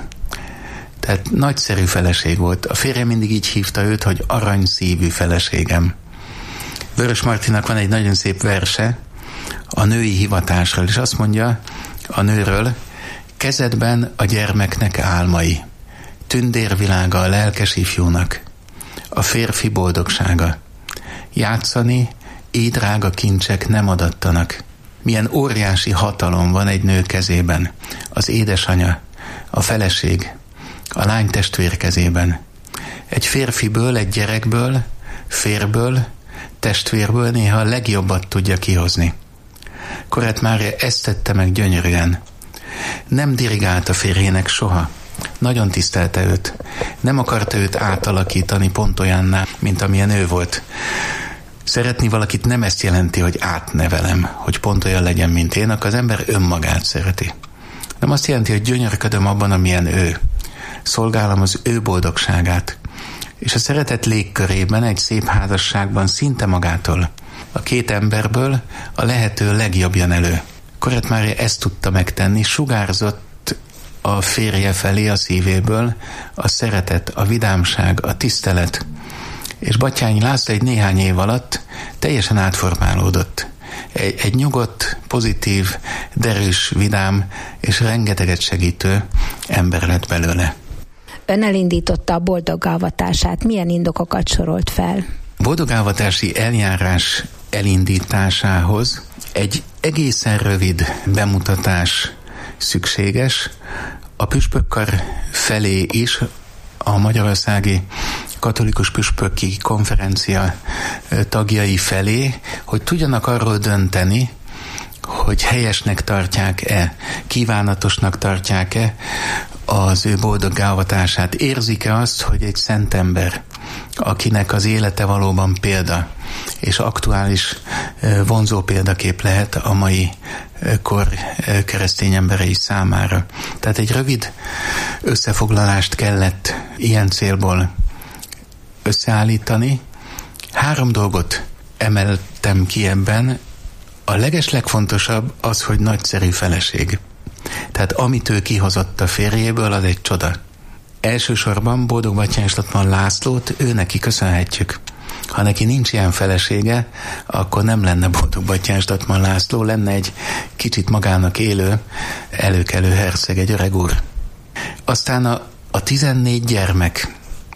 Tehát nagyszerű feleség volt. A férje mindig így hívta őt, hogy aranyszívű feleségem. Vörös Martinak van egy nagyon szép verse a női hivatásról, és azt mondja a nőről, kezedben a gyermeknek álmai, tündérvilága a lelkes ifjúnak, a férfi boldogsága. Játszani, így drága kincsek nem adattanak. Milyen óriási hatalom van egy nő kezében, az édesanya, a feleség, a lány testvér kezében. Egy férfiből, egy gyerekből, férből, testvérből néha a legjobbat tudja kihozni. Korett Mária ezt tette meg gyönyörűen. Nem dirigált a férjének soha. Nagyon tisztelte őt. Nem akarta őt átalakítani pont olyanná, mint amilyen ő volt. Szeretni valakit nem ezt jelenti, hogy átnevelem, hogy pont olyan legyen, mint én, akkor az ember önmagát szereti. Nem azt jelenti, hogy gyönyörködöm abban, amilyen ő. Szolgálom az ő boldogságát. És a szeretet légkörében, egy szép házasságban szinte magától, a két emberből a lehető legjobb jön elő. Korett Mária ezt tudta megtenni, sugárzott a férje felé a szívéből a szeretet, a vidámság, a tisztelet. És Batthyány László egy néhány év alatt teljesen átformálódott. Egy, egy nyugodt, pozitív, derűs, vidám és rengeteget segítő ember lett belőle. Ön elindította a boldogávatását. Milyen indokokat sorolt fel? Boldogávatási eljárás elindításához egy egészen rövid bemutatás szükséges. A püspökkar felé is a Magyarországi Katolikus Püspöki Konferencia tagjai felé, hogy tudjanak arról dönteni, hogy helyesnek tartják-e, kívánatosnak tartják-e az ő boldogávatását. Érzik-e azt, hogy egy szent ember akinek az élete valóban példa, és aktuális vonzó példakép lehet a mai kor keresztény emberei számára. Tehát egy rövid összefoglalást kellett ilyen célból összeállítani. Három dolgot emeltem ki ebben. A legeslegfontosabb az, hogy nagyszerű feleség. Tehát amit ő kihozott a férjéből, az egy csoda. Elsősorban Boldog Batthyány Statman Lászlót ő neki köszönhetjük. Ha neki nincs ilyen felesége, akkor nem lenne Boldog Batthyány Statman László, lenne egy kicsit magának élő, előkelő herceg, egy öreg úr. Aztán a, a tizennégy gyermek,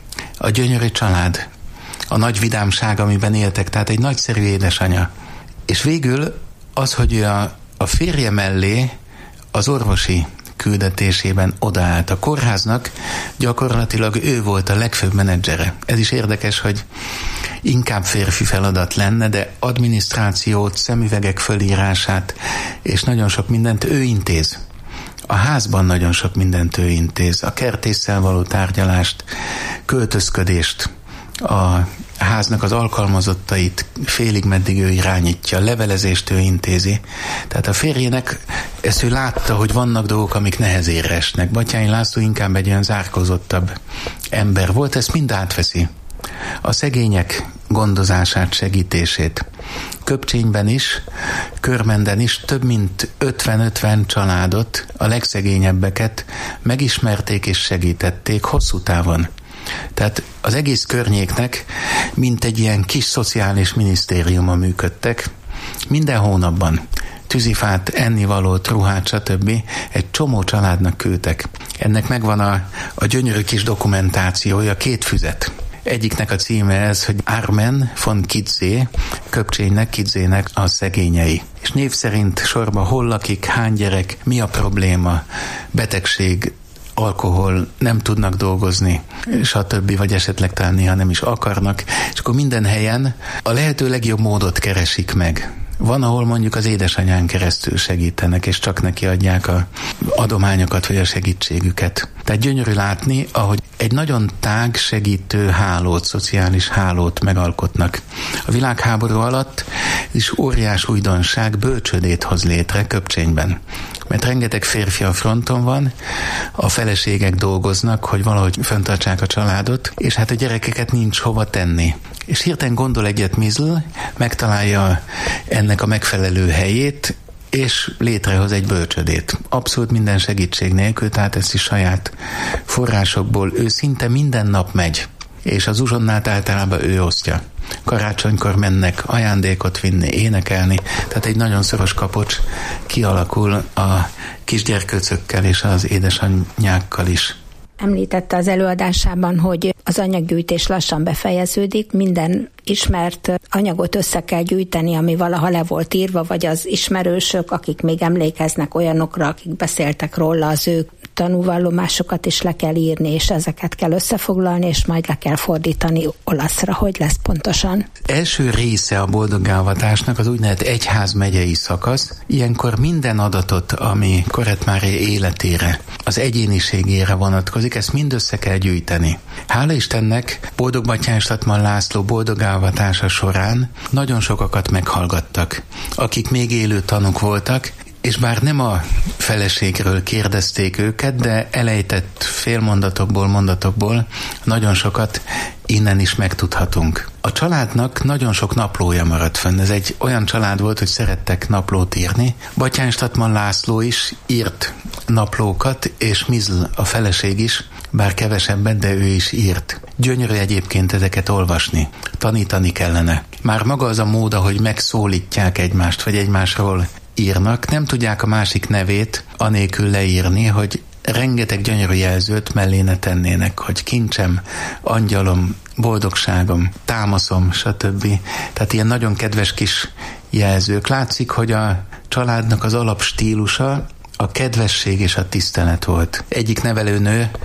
a gyönyörű család, a nagy vidámság, amiben éltek, tehát egy nagyszerű édesanya. És végül az, hogy ő a, a férje mellé az orvosi küldetésében odaállt. A kórháznak gyakorlatilag ő volt a legfőbb menedzsere. Ez is érdekes, hogy inkább férfi feladat lenne, de adminisztrációt, szemüvegek fölírását és nagyon sok mindent ő intéz. A házban nagyon sok mindent ő intéz. A kertésszel való tárgyalást, költözködést, a háznak az alkalmazottait félig meddig ő irányítja, a levelezést ő intézi. Tehát a férjének ezt ő látta, hogy vannak dolgok, amik nehezére esnek. Batthyány László inkább egy olyan zárkózottabb ember volt, ezt mind átveszi. A szegények gondozását, segítését. Köpcsényben is, Körmenden is több mint ötven-ötven családot, a legszegényebbeket megismerték és segítették hosszú távon. Tehát az egész környéknek mint egy ilyen kis szociális minisztériuma működtek. Minden hónapban tűzifát, ennivalót, ruhát, stb. Egy csomó családnak küldtek. Ennek megvan a, a gyönyörű kis dokumentációja, két füzet. Egyiknek a címe ez, hogy Armen von Kidzé, Köpcsénynek, Kidzének a szegényei. És név szerint sorba hol lakik, hány gyerek, mi a probléma, betegség, alkohol, nem tudnak dolgozni, stb. Vagy esetleg talán néha nem is akarnak, és akkor minden helyen a lehető legjobb módot keresik meg. Van, ahol mondjuk az édesanyán keresztül segítenek, és csak neki adják a adományokat, vagy a segítségüket. Tehát gyönyörű látni, ahogy egy nagyon tág segítő hálót, szociális hálót megalkotnak. A világháború alatt is óriás újdonság, bölcsődét hoz létre Köpcsényben. Mert rengeteg férfi a fronton van, a feleségek dolgoznak, hogy valahogy fenntartsák a családot, és hát a gyerekeket nincs hova tenni. És hirtelen gondol egyet Mizl, megtalálja ennek a megfelelő helyét, és létrehoz egy bölcsödét. Abszolút minden segítség nélkül, tehát ezt is saját forrásokból ő szinte minden nap megy, és az uzsonnát általában ő osztja. Karácsonykor mennek ajándékot vinni, énekelni, tehát egy nagyon szoros kapocs kialakul a kisgyerkőcökkel és az édesanyjákkal is. Említette az előadásában, hogy az anyaggyűjtés lassan befejeződik, minden ismert anyagot össze kell gyűjteni, ami valaha le volt írva, vagy az ismerősök, akik még emlékeznek olyanokra, akik beszéltek róla, az ő tanúvallomásokat is le kell írni, és ezeket kell összefoglalni, és majd le kell fordítani olaszra. Hogy lesz pontosan? Első része a boldoggálvatásnak az úgynevezett egyházmegyei szakasz. Ilyenkor minden adatot, ami Korett Mária életére, az egyéniségére vonatkozik, ezt mind össze kell gyűjteni. Hála Istennek Boldog Batthyány Statman László boldoggálvatása során nagyon sokakat meghallgattak, akik még élő tanúk voltak, és bár nem a feleségről kérdezték őket, de elejtett félmondatokból, mondatokból nagyon sokat innen is megtudhatunk. A családnak nagyon sok naplója maradt fenn. Ez egy olyan család volt, hogy szerettek naplót írni. Batthyány Statman László is írt naplókat, és Mizl, a feleség is, bár kevesebbet, de ő is írt. Gyönyörű egyébként ezeket olvasni. Tanítani kellene. Már maga az a mód, hogy megszólítják egymást, vagy egymásról írnak, nem tudják a másik nevét anélkül leírni, hogy rengeteg gyönyörű jelzőt mellé ne tennének, hogy kincsem, angyalom, boldogságom, támaszom, stb. Tehát ilyen nagyon kedves kis jelzők. Látszik, hogy a családnak az alapstílusa a kedvesség és a tisztelet volt. Egyik nevelőnő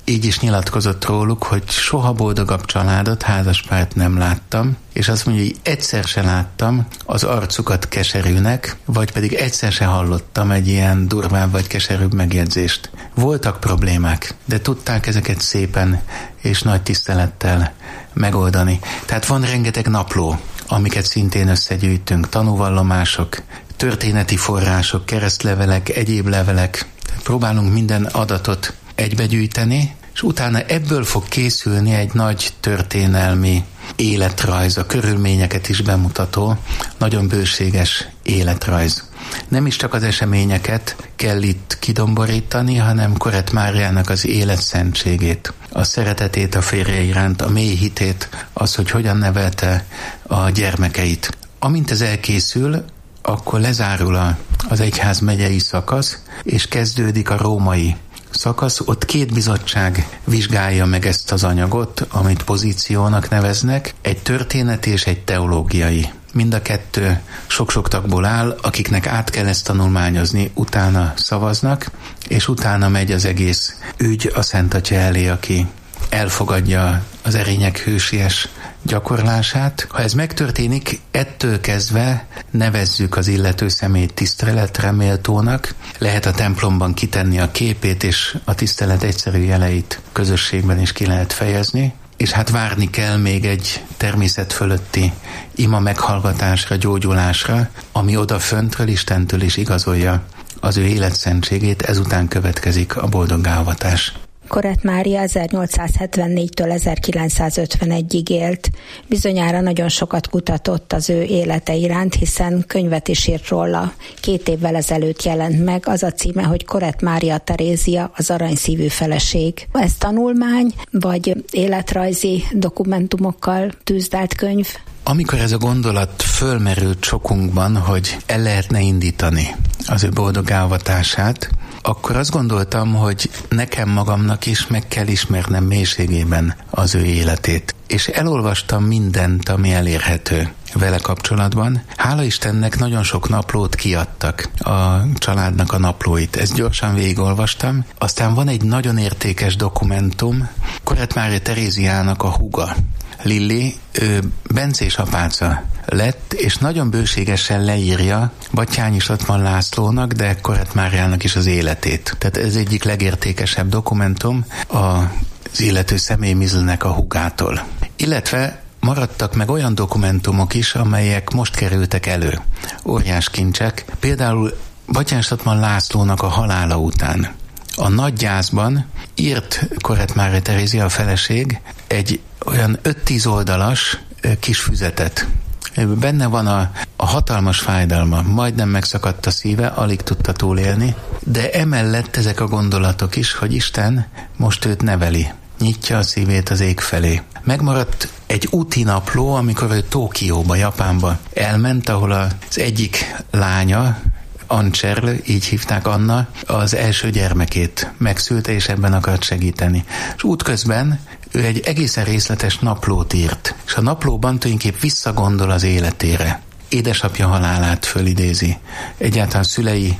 így is nyilatkozott róluk, hogy soha boldogabb családot, házaspárt nem láttam, és azt mondja, hogy egyszer se láttam az arcukat keserűnek, vagy pedig egyszer se hallottam egy ilyen durvább vagy keserűbb megjegyzést. Voltak problémák, de tudták ezeket szépen és nagy tisztelettel megoldani. Tehát van rengeteg napló, amiket szintén összegyűjtünk, tanúvallomások, történeti források, keresztlevelek, egyéb levelek. Próbálunk minden adatot egybegyűjteni, és utána ebből fog készülni egy nagy történelmi életrajz, a körülményeket is bemutató, nagyon bőséges életrajz. Nem is csak az eseményeket kell itt kidomborítani, hanem Korett Máriának az életszentségét, a szeretetét a férje iránt, a mély hitét, az, hogy hogyan nevelte a gyermekeit. Amint ez elkészül, akkor lezárul a, az egyház megyei szakasz, és kezdődik a római szakasz. Ott két bizottság vizsgálja meg ezt az anyagot, amit pozíciónak neveznek, egy történeti és egy teológiai. Mind a kettő sok-sok tagból áll, akiknek át kell ezt tanulmányozni, utána szavaznak, és utána megy az egész ügy a Szent Atya elé, aki elfogadja az erények hősies gyakorlását. Ha ez megtörténik, ettől kezdve nevezzük az illető személyt tiszteletre méltónak, lehet a templomban kitenni a képét, és a tisztelet egyszerű jeleit közösségben is ki lehet fejezni, és hát várni kell még egy természet fölötti ima meghallgatásra, gyógyulásra, ami oda föntről Istentől is igazolja az ő életszentségét, ezután következik a boldoggá-avatás. Korett Mária ezernyolcszázhetvennégytől ezerkilencszázötvenegyig élt. Bizonyára nagyon sokat kutatott az ő élete iránt, hiszen könyvet is írt róla. Két évvel ezelőtt jelent meg, az a címe, hogy Korett Mária Terézia, az aranyszívű feleség. Ez tanulmány, vagy életrajzi dokumentumokkal tűzdált könyv? Amikor ez a gondolat fölmerült sokunkban, hogy el lehetne indítani az ő boldoggá-avatását, akkor azt gondoltam, hogy nekem magamnak is meg kell ismernem mélységében az ő életét. És elolvastam mindent, ami elérhető vele kapcsolatban. Hála Istennek nagyon sok naplót kiadtak, a családnak a naplóit. Ezt gyorsan végigolvastam. Aztán van egy nagyon értékes dokumentum, Korett Mária Teréziának a húga. Lilli, ő bencés apáca lett, és nagyon bőségesen leírja Batthyány Strattmann Lászlónak, de Korett Máriának is az életét. Tehát ez egyik legértékesebb dokumentum az illető személy Mizlnek a húgától. Illetve maradtak meg olyan dokumentumok is, amelyek most kerültek elő. Óriás kincsek. Például Batthyány Strattmann Lászlónak a halála után. A nagy gyászban írt Korett Mária Terézia, a feleség, egy olyan öt-tíz oldalas kis füzetet. Benne van a, a hatalmas fájdalma, majdnem megszakadt a szíve, alig tudta túlélni, de emellett ezek a gondolatok is, hogy Isten most őt neveli, nyitja a szívét az ég felé. Megmaradt egy úti napló, amikor ő Tokióba, Japánba elment, ahol az egyik lánya, Ancherl, így hívták Anna, az első gyermekét megszülte, és ebben akart segíteni. És útközben ő egy egészen részletes naplót írt, és a naplóban tulajdonképp visszagondol az életére. Édesapja halálát fölidézi, egyáltalán szülei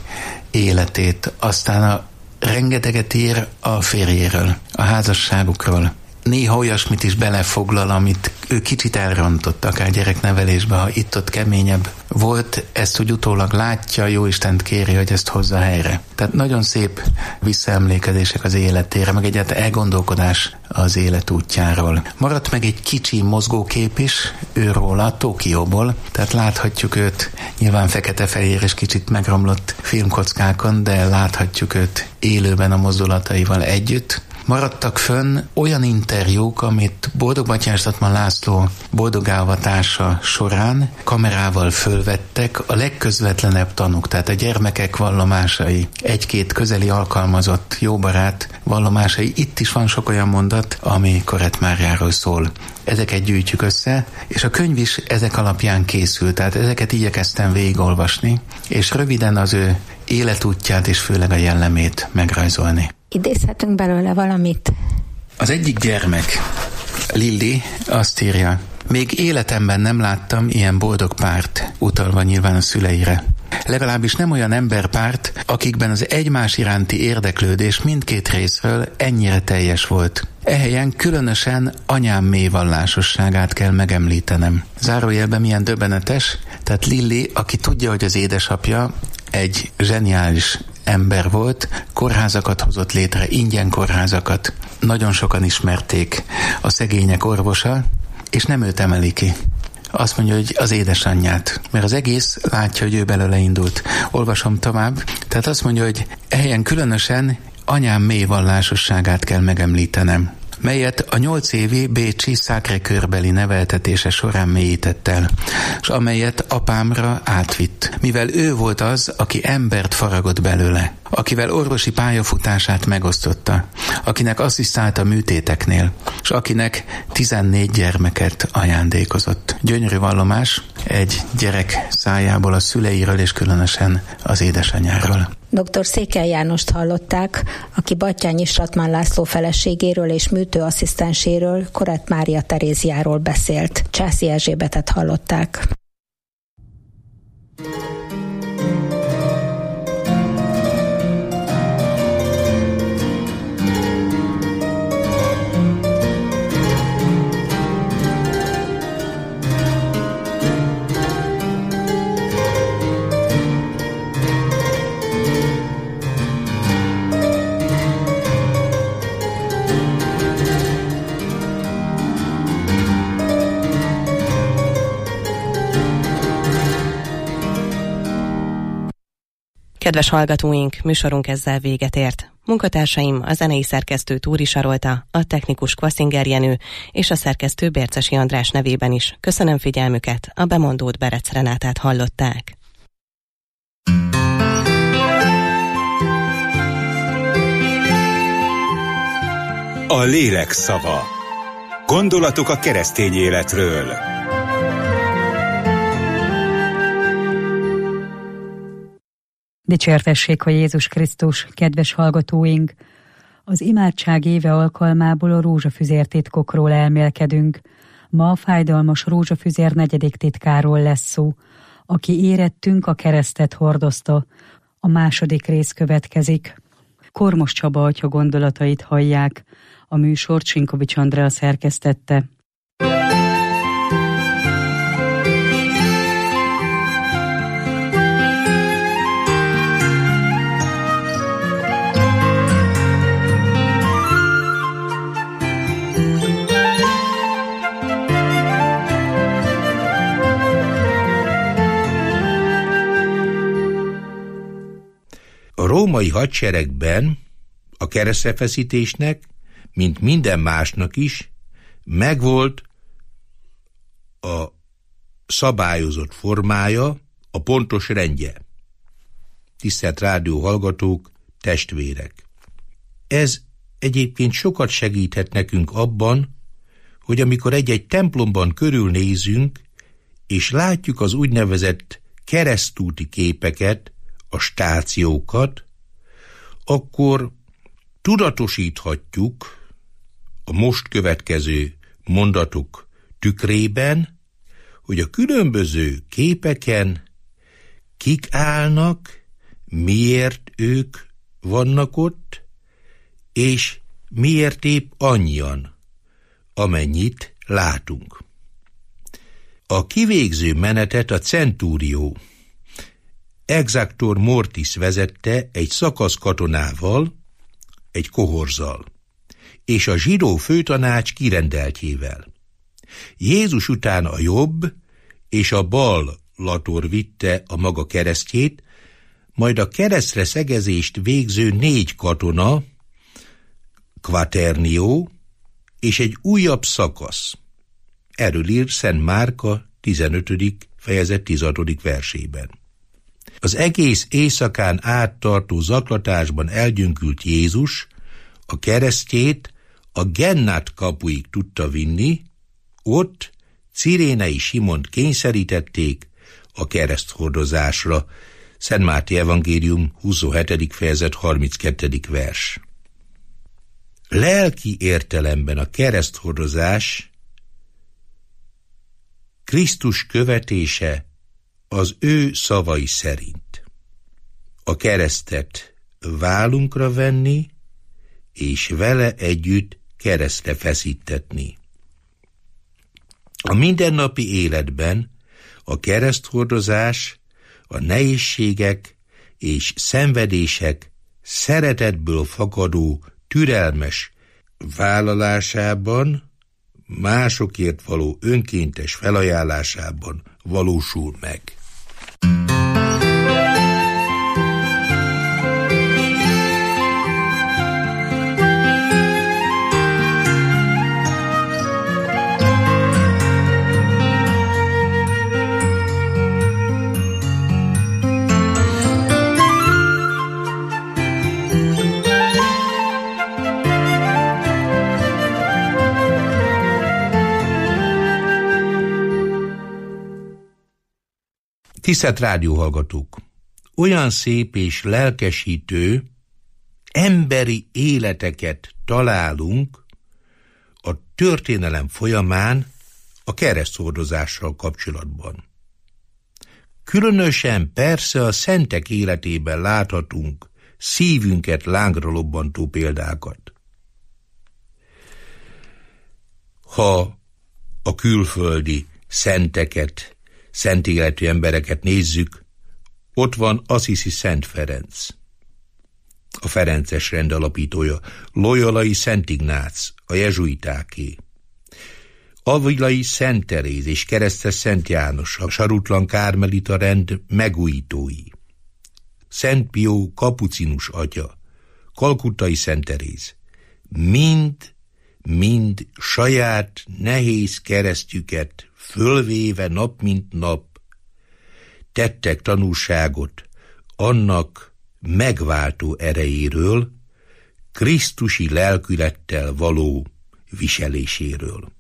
életét, aztán a rengeteget ír a férjéről, a házasságukról. Néha olyasmit is belefoglal, amit ő kicsit elrontott, akár gyereknevelésbe, ha itt-ott keményebb volt, ezt úgy utólag látja, Jóistent kéri, hogy ezt hozza helyre. Tehát nagyon szép visszaemlékezések az életére, meg egyáltalán elgondolkodás az élet útjáról. Maradt meg egy kicsi mozgókép is őróla, Tokióból, tehát láthatjuk őt nyilván fekete-fehér és kicsit megromlott filmkockákon, de láthatjuk őt élőben a mozdulataival együtt. Maradtak fönn olyan interjúk, amit Boldog Batthyány Strattmann László boldoggá-avatása során kamerával fölvettek a legközvetlenebb tanúk, tehát a gyermekek vallomásai, egy-két közeli alkalmazott jóbarát vallomásai. Itt is van sok olyan mondat, ami Korett Máriáról szól. Ezeket gyűjtjük össze, és a könyv is ezek alapján készült, tehát ezeket igyekeztem végigolvasni, és röviden az ő életútját és főleg a jellemét megrajzolni. Idézhetünk belőle valamit? Az egyik gyermek, Lilli, azt írja: még életemben nem láttam ilyen boldog párt, utalva nyilván a szüleire. Legalábbis nem olyan emberpárt, akikben az egymás iránti érdeklődés mindkét részről ennyire teljes volt. Ehelyen különösen anyám mély vallásosságát kell megemlítenem. Zárójelben milyen döbbenetes, tehát Lilli, aki tudja, hogy az édesapja egy zseniális ember volt, kórházakat hozott létre, ingyen kórházakat. Nagyon sokan ismerték, a szegények orvosa, és nem őt emeli ki. Azt mondja, hogy az édesanyját, mert az egész látja, hogy ő belőle indult. Olvasom tovább. Tehát azt mondja, hogy helyen különösen anyám mély vallásosságát kell megemlítenem, melyet a nyolc évi bécsi Sacré-Cœur-beli neveltetése során mélyített el, és amelyet apámra átvitt, mivel ő volt az, aki embert faragott belőle, akivel orvosi pályafutását megosztotta, akinek asszisztált a műtéteknél, és akinek tizennégy gyermeket ajándékozott. Gyönyörű vallomás egy gyerek szájából, a szüleiről és különösen az édesanyjáról. doktor Székely Jánost hallották, aki Batthyány Stratmann László feleségéről és műtőasszisztenséről, Korett Mária Teréziáról beszélt. Császi Erzsébetet hallották. Kedves hallgatóink, műsorunk ezzel véget ért. Munkatársaim a zenei szerkesztő Túri Sarolta, a technikus Kvaszinger Jenő és a szerkesztő Bércesi András nevében is köszönöm figyelmüket, a bemondót Berec Renátát hallották. A lélek szava. Gondolatok a keresztény életről. Dicsértessék a Jézus Krisztus, kedves hallgatóink! Az imádság éve alkalmából a rózsafüzér titkokról elmélkedünk. Ma a fájdalmas rózsafüzér negyedik titkáról lesz szó. Aki érettünk, a keresztet hordozta. A második rész következik. Kormos Csaba atya gondolatait hallják. A műsort Sinkovics Andrea szerkesztette. A római hadseregben a keresztrefeszítésnek, mint minden másnak is, megvolt a szabályozott formája, a pontos rendje. Tisztelt rádió hallgatók, testvérek! Ez egyébként sokat segíthet nekünk abban, hogy amikor egy-egy templomban körülnézünk, és látjuk az úgynevezett keresztúti képeket, a stációkat, akkor tudatosíthatjuk a most következő mondatok tükrében, hogy a különböző képeken kik állnak, miért ők vannak ott, és miért épp annyian, amennyit látunk. A kivégző menetet a centúrió Exactor Mortis vezette egy szakasz katonával, egy kohorzal, és a zsidó főtanács kirendeltjével. Jézus után a jobb és a bal lator vitte a maga keresztjét, majd a keresztre szegezést végző négy katona, quaternio, és egy újabb szakasz. Erről ír Szent Márka tizenötödik fejezet tizenhatodik versében. Az egész éjszakán áttartó zaklatásban elgyöngült Jézus a keresztjét a Gennát kapuig tudta vinni, ott Cirénei Simont kényszerítették a kereszthordozásra. Szent Máté evangélium huszonhetedik fejezet harminckettedik vers. Lelki értelemben a kereszthordozás Krisztus követése az ő szavai szerint. a keresztet vállunkra venni, és vele együtt keresztre feszítetni. A mindennapi életben a kereszthordozás a nehézségek és szenvedések szeretetből fakadó türelmes vállalásában, másokért való önkéntes felajánlásában valósul meg. Tisztelt rádióhallgatók! Olyan szép és lelkesítő, emberi életeket találunk a történelem folyamán a kereszthordozással kapcsolatban. Különösen persze a szentek életében láthatunk szívünket lángra lobbantó példákat. Ha a külföldi szenteket, szent életű embereket nézzük, ott van Assisi Szent Ferenc, a Ferences rend alapítója, Loyolai Szent Ignác, a jezsuitáké, Avilai Szent Teréz és Keresztes Szent János, a Sarutlan Kármelita rend megújítói, Szent Pió kapucinus atya, Kalkuttai Szent Teréz, mind, mind saját nehéz keresztjüket fölvéve nap mint nap tettek tanúságot annak megváltó erejéről, krisztusi lelkülettel való viseléséről.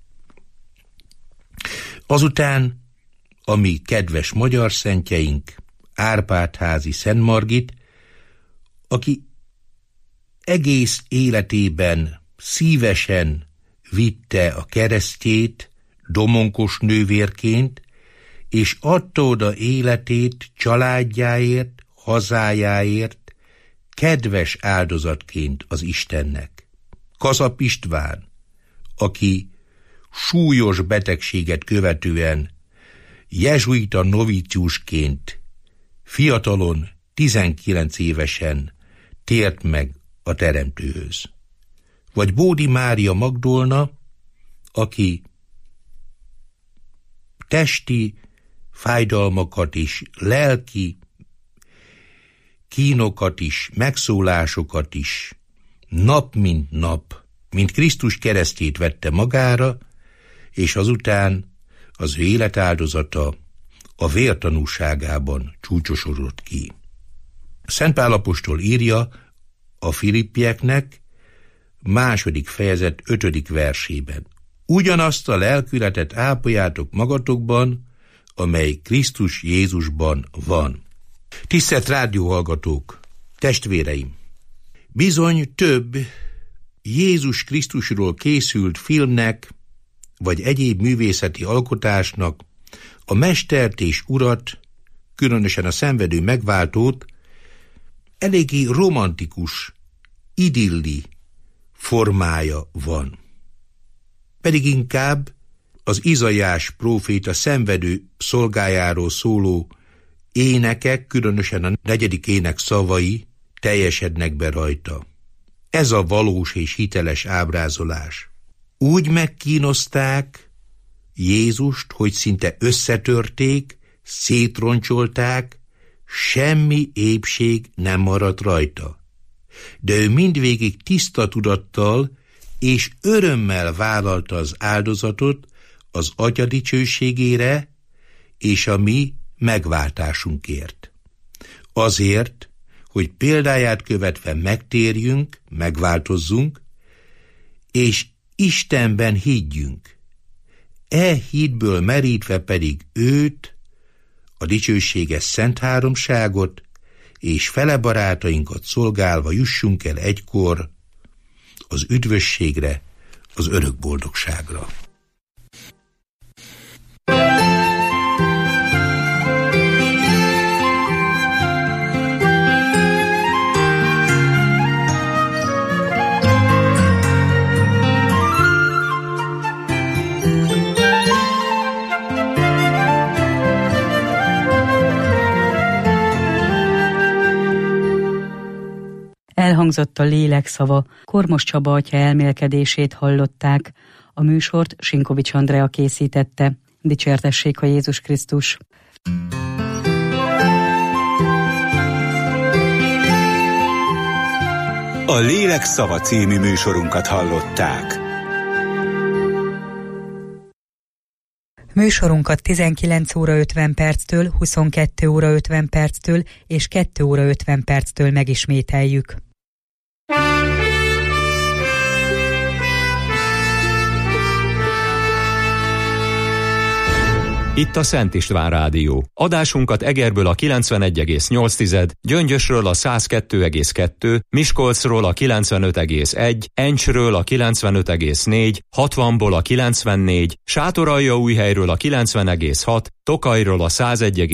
Azután a mi kedves magyar szentjeink, Árpád-házi Szent Margit, aki egész életében szívesen vitte a keresztjét domonkos nővérként, és adta oda életét családjáért, hazájáért, kedves áldozatként az Istennek. Kazap István, aki súlyos betegséget követően jezsuita novíciusként fiatalon, tizenkilenc évesen tért meg a Teremtőhöz. Vagy Bódi Mária Magdolna, aki testi fájdalmakat is, lelki kínokat is, megszólásokat is nap mint nap, mint Krisztus keresztjét vette magára, és azután az ő életáldozata a vértanúságában csúcsosodott ki. Szent Pál apostol írja a Filippieknek második fejezet ötödik versében: ugyanazt a lelkületet ápoljátok magatokban, amely Krisztus Jézusban van. Tisztelt rádióhallgatók, testvéreim! Bizony több Jézus Krisztusról készült filmnek, vagy egyéb művészeti alkotásnak a mestert és urat, különösen a szenvedő megváltót eléggé romantikus, idilli formája van. Pedig inkább az Izaiás próféta szenvedő szolgájáról szóló énekek, különösen a negyedik ének szavai teljesednek be rajta. Ez a valós és hiteles ábrázolás. Úgy megkínozták Jézust, hogy szinte összetörték, szétroncsolták, semmi épség nem maradt rajta. De ő mindvégig tiszta tudattal és örömmel vállalta az áldozatot az Atya dicsőségére és a mi megváltásunkért. Azért, hogy példáját követve megtérjünk, megváltozzunk, és Istenben higgyünk. E hitből merítve pedig őt, a dicsőséges Szent Háromságot, és fele barátainkat szolgálva jussunk el egykor az üdvösségre, az örök boldogságra. Elhangzott a lélek szava, Kormos Csaba atya elmélkedését hallották. A műsort Sinkovics Andrea készítette. Dicsértessék a Jézus Krisztus! A Lélek szava című műsorunkat hallották. Műsorunkat tizenkilenc óra ötven perctől, huszonkettő óra ötven perctől és kettő óra ötven perctől megismételjük. Itt a Szent István Rádió. Adásunkat Egerből a kilencvenegy egész nyolc, Gyöngyösről a száz kettő egész kettő, Miskolcról a kilencvenöt egész egy, Encsről a kilencvenöt egész négy, hatvanból a kilencvennégy, Sátoraljaújhelyről a kilencven egész hat, Tokajról a száz egy